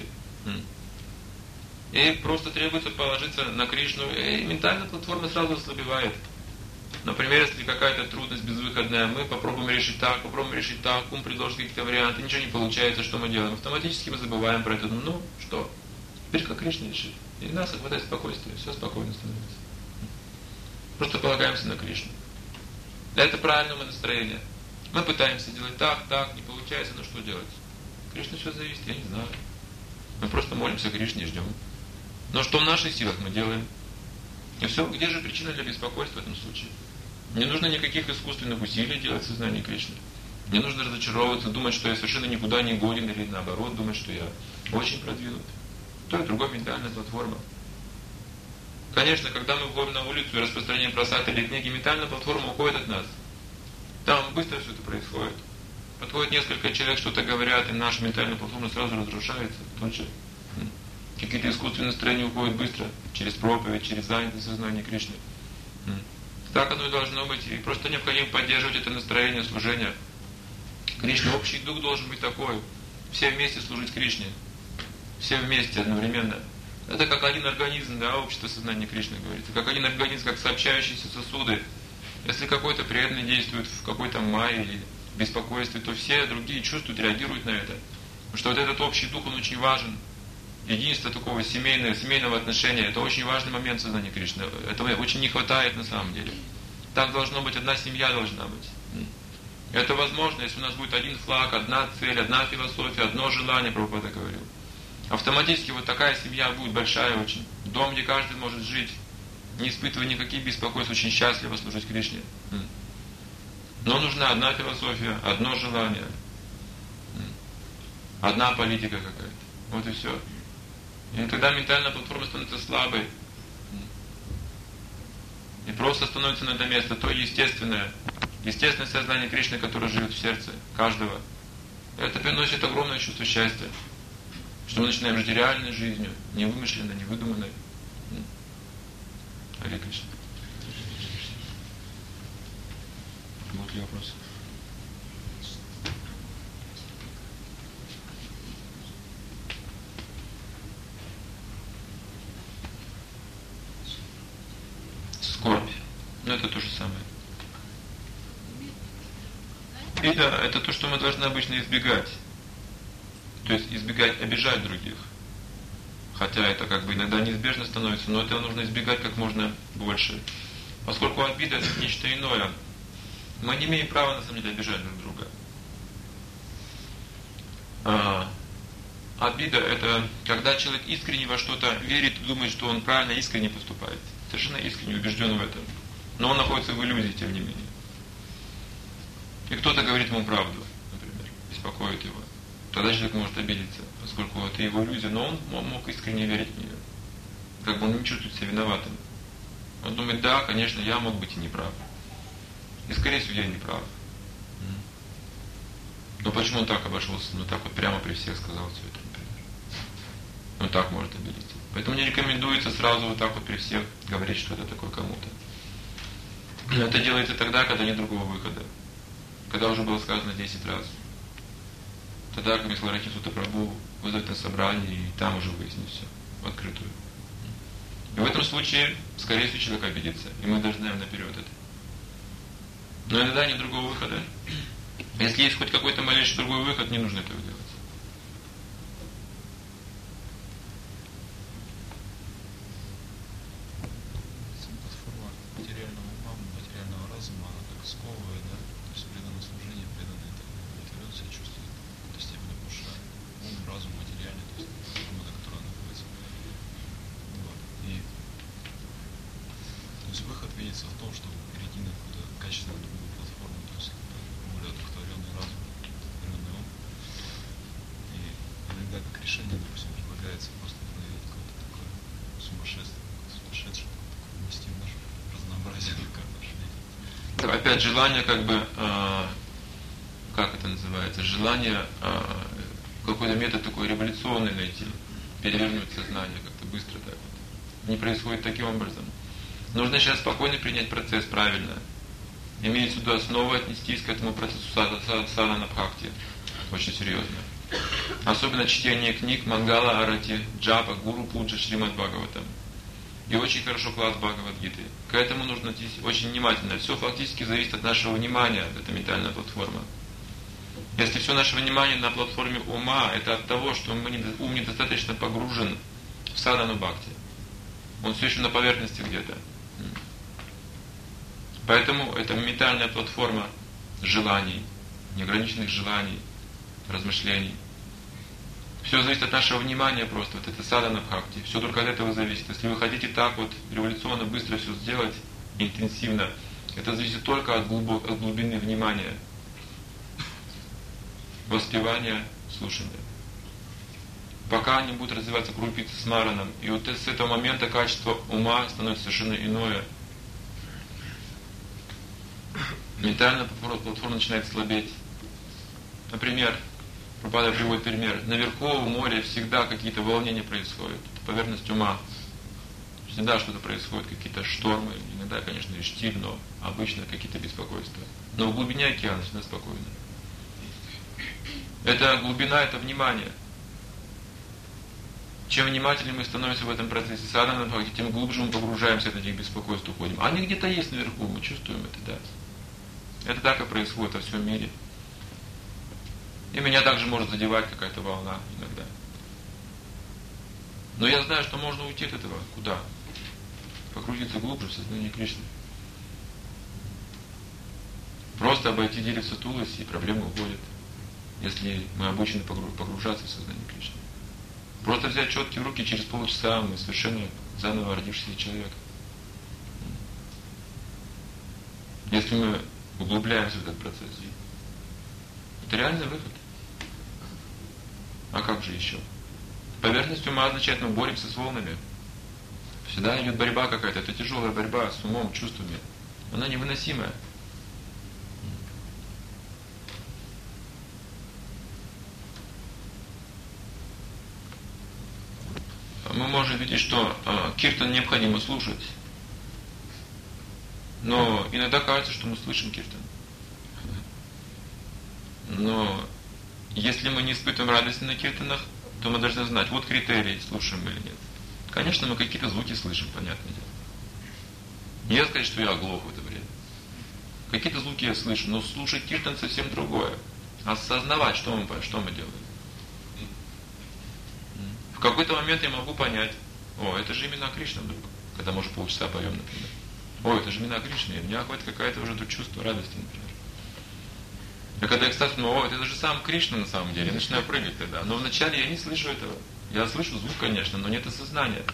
И просто требуется положиться на Кришну, и ментальная платформа сразу ослабевает. Например, если какая-то трудность безвыходная, мы попробуем решить так, попробуем решить так, ум предложит какие-то варианты, ничего не получается, что мы делаем? Автоматически мы забываем про это. Ну, что? Теперь как Кришна решит. И нас охватает спокойствие, все спокойно становится. Просто полагаемся на Кришну. Это правильное настроение. Мы пытаемся делать так, так, не получается, но что делать? Кришна все зависит, я не знаю. Мы просто молимся Кришне и ждем. Но что в наших силах мы делаем? И все, где же причина для беспокойства в этом случае? Не нужно никаких искусственных усилий делать в сознании Кришны. Не нужно разочаровываться, думать, что я совершенно никуда не годен, или наоборот, думать, что я очень продвинут. То и другая ментальная платформа. Конечно, когда мы выходим на улицу и распространяем просад или книги, ментальная платформа уходит от нас. Там быстро все это происходит. Подходит несколько человек, что-то говорят, и наша ментальная платформа сразу разрушается. Тут же какие-то искусственные настроения уходят быстро, через проповедь, через занятость сознания Кришны. Так оно и должно быть. И просто необходимо поддерживать это настроение служения. Кришне, общий дух должен быть такой. Все вместе служить Кришне. Все вместе одновременно. Это как один организм, да, общество сознания Кришны говорится. Как один организм, как сообщающиеся сосуды. Если какой-то преданный действует в какой-то майе или беспокойстве, то все другие чувствуют, реагируют на это. Потому что вот этот общий дух, он очень важен. Единство такого семейного, семейного отношения, это очень важный момент сознания Кришны. Этого очень не хватает на самом деле. Так должно быть, одна семья должна быть. Это возможно, если у нас будет один флаг, одна цель, одна философия, одно желание, Прабхупада говорил. Автоматически вот такая семья будет большая очень. Дом, где каждый может жить, не испытывая никаких беспокойств, очень счастливо служить Кришне. Но нужна одна философия, одно желание, одна политика какая-то. Вот и все. И тогда ментальная платформа становится слабой. И просто становится на это место то естественное, естественное сознание Кришны, которое живет в сердце каждого. Это приносит огромное чувство счастья. Что мы начинаем жить реальной жизнью, не вымышленной, не выдуманной. Харе Кришна.
Будут ли вопросы?
Скорбь. Ну это то же самое. И да, это то, что мы должны обычно избегать. То есть избегать, обижать других. Хотя это как бы иногда неизбежно становится, но этого нужно избегать как можно больше. Поскольку обида это нечто иное. Мы не имеем права на самом деле обижать друг друга. А, обида это когда человек искренне во что-то верит и думает, что он правильно, искренне поступает. Совершенно искренне убежден в этом. Но он находится в иллюзии, тем не менее. И кто-то говорит ему правду, например, беспокоит его. Тогда человек может обидеться, поскольку это его иллюзия, но он мог искренне верить в нее. Как бы он не чувствует себя виноватым. Он думает, да, конечно, я мог быть и неправ. И скорее всего я не прав. Но почему он так обошелся? Ну так вот прямо при всех сказал все это, например. Он так может обидеться. Поэтому не рекомендуется сразу вот так вот при всех говорить что-то такое кому-то. Но это делается тогда, когда нет другого выхода. Когда уже было сказано десять раз. Тогда Камисларахи Сута Прабху вызовет на собрание, и там уже выяснит все в открытую. И в этом случае, скорее всего, человек обидится. И мы даже знаем наперед это. Но иногда нет другого выхода. Если есть хоть какой-то малейший другой выход, не нужно этого делать.
Платформа материального ума, материального разума, она так сковывает, да? То есть преданное служение, преданное так удовлетворенно себя чувствует в какой-то степени, потому что ум, разум материальный, то есть платформа, на которой она находится. Вот. И то есть выход видится в том, чтобы перейти на какую-то качественную другую платформу, то есть более одухотворенный разум, одухотворенный ум. И иногда как решение, допустим, предлагается просто проявить какое-то такое сумасшествие, какое-то сумасшедшее, внести в наше разнообразие, как наше видение.
Да, опять желание как бы, э, как это называется, желание э, какой-то метод такой революционный найти, перевернуть сознание как-то быстро так вот. Не происходит таким образом. Нужно сейчас спокойно принять процесс правильно. Имеется в виду снова отнестись к этому процессу садхана бхакти. Очень серьезно. Особенно чтение книг Мангала, Арати, Джапа, Гуру Пуджа, Шримад Бхагаватам. И очень хорошо класс Бхагавад-гиты. К этому нужно отнестись очень внимательно. Все фактически зависит от нашего внимания, это ментальная платформа. Если все наше внимание на платформе ума, это от того, что мы не, ум недостаточно погружен в садану бхакти. Он все еще на поверхности где-то. Поэтому это ментальная платформа желаний, неограниченных желаний, размышлений. Все зависит от нашего внимания просто. Вот это садана бхакти. Все только от этого зависит. Если вы хотите так вот революционно быстро все сделать, интенсивно, это зависит только от, глубок, от глубины внимания. Воспевания, слушания. Пока они будут развиваться крупицы с мараном, и вот с этого момента качество ума становится совершенно иное. Ментальная платформа начинает слабеть. Например, Прабхупада приводит пример. Наверху в море всегда какие-то волнения происходят. Это поверхность ума. Всегда что-то происходит, какие-то штормы. Иногда, конечно, и штиль, но обычно какие-то беспокойства. Но в глубине океана всегда спокойно. Это глубина, это внимание. Чем внимательнее мы становимся в этом процессе садханы, тем глубже мы погружаемся от этих беспокойств, уходим. Они где-то есть наверху, мы чувствуем это, да. Это так и происходит во всем мире. И меня также может задевать какая-то волна иногда. Но я знаю, что можно уйти от этого. Куда? Погрузиться глубже в сознание Кришны. Просто обойти деревце Туласи, и проблемы уходят. Если мы обучены погружаться в сознание Кришны. Просто взять четки в руки, через полчаса мы совершенно заново родившийся человек. Если мы углубляемся в этот процесс. Это реальный выход. А как же еще? Поверхность ума означает, мы боремся с волнами. Всегда идет борьба какая-то. Это тяжелая борьба с умом, чувствами. Она невыносимая. Мы можем видеть, что э, киртан необходимо слушать. Но иногда кажется, что мы слышим киртан. Но если мы не испытываем радости на киртанах, то мы должны знать, вот критерий, слушаем или нет. Конечно, мы какие-то звуки слышим, понятное дело. Нельзя сказать, что я оглох в это время. Какие-то звуки я слышу, но слушать киртан совсем другое. Осознавать, что мы, что мы делаем. В какой-то момент я могу понять, о, это же имена Кришны вдруг, когда мы уже полчаса поем, например. О, это же имена Кришны, и у меня охватит какое-то уже тут чувство радости, например. А когда я, кстати, ну, о, это же сам Кришна на самом деле, я начинаю прыгать тогда. Но вначале я не слышу этого. Я слышу звук, конечно, но нет осознания.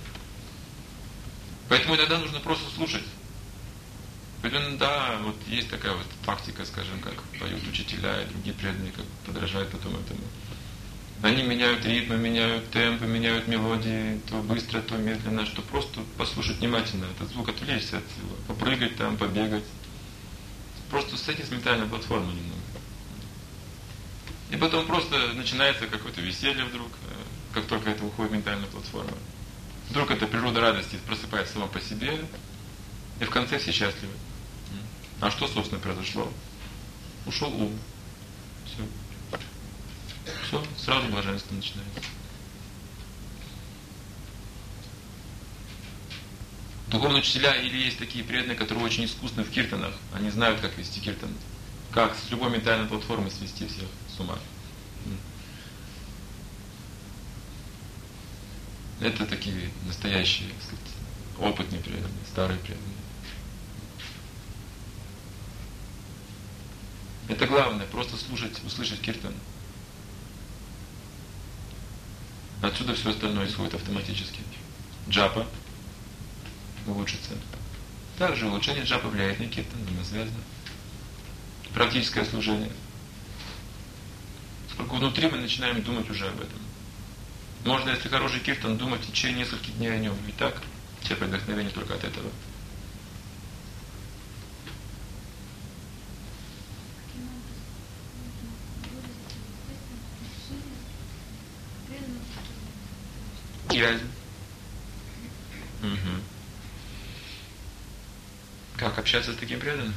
Поэтому иногда нужно просто слушать. Поэтому, да, вот есть такая вот тактика, скажем, как поют учителя и другие преданные, как подражают потом этому. Они меняют ритмы, меняют темпы, меняют мелодии, то быстро, то медленно, что просто послушать внимательно этот звук, отвлечься от всего, попрыгать там, побегать. Просто сойти с ментальной платформы немного. И потом просто начинается какое-то веселье вдруг, как только это уходит ментальная платформа. Вдруг эта природа радости просыпается сама по себе, и в конце все счастливы. А что, собственно, произошло? Ушел ум. Все. Все, сразу блаженство начинается. Духовные учителя или есть такие преданные, которые очень искусны в киртанах. Они знают, как вести киртан. Как с любой ментальной платформой свести всех с ума. Это такие настоящие, так сказать, опытные преданные, старые преданные. Это главное, просто слушать, услышать киртан. Отсюда все остальное исходит автоматически. Джапа улучшится. Также улучшение джапа влияет на киртан, взаимосвязано. Практическое служение. Сколько внутри мы начинаем думать уже об этом. Можно, если хороший киртан, думать в течение нескольких дней о нем. И так, все вдохновения только от этого. Неприязнь. Угу. Как общаться с таким преданным?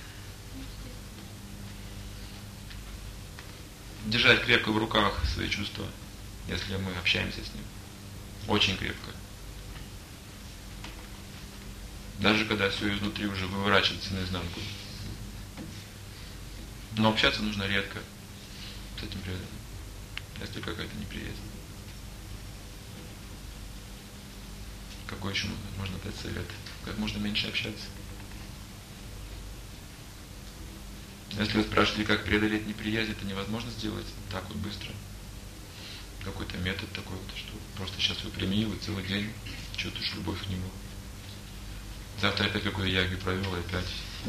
Держать крепко в руках свои чувства, если мы общаемся с ним. Очень крепко. Даже когда все изнутри уже выворачивается наизнанку. Но общаться нужно редко с этим преданным, если какая-то неприязнь. Какой еще можно дать совет? Как можно меньше общаться? Если вы спрашиваете, как преодолеть неприязнь, это невозможно сделать так вот быстро. Какой-то метод такой вот, что просто сейчас вы применили, вы целый день чувствуешь любовь к нему. Завтра опять какой-то яги провел, и опять.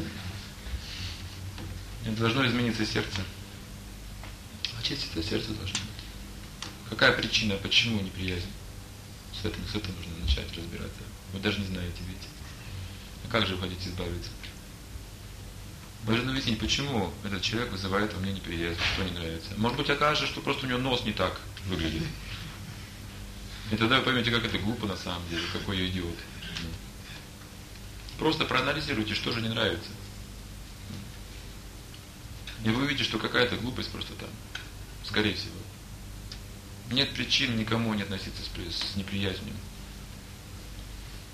Это должно измениться сердце. Очиститься сердце должно быть. Какая причина, почему неприязнь? С этим, с этим нужно начать разбираться. Вы даже не знаете ведь. А как же вы хотите избавиться? Вы должны выяснить, почему этот человек вызывает во мне неприязнь, что не нравится. Может быть, окажется, что просто у него нос не так выглядит. И тогда вы поймете, как это глупо на самом деле, какой я идиот. Просто проанализируйте, что же не нравится. И вы увидите, что какая-то глупость просто там. Скорее всего. Нет причин никому не относиться с неприязнью.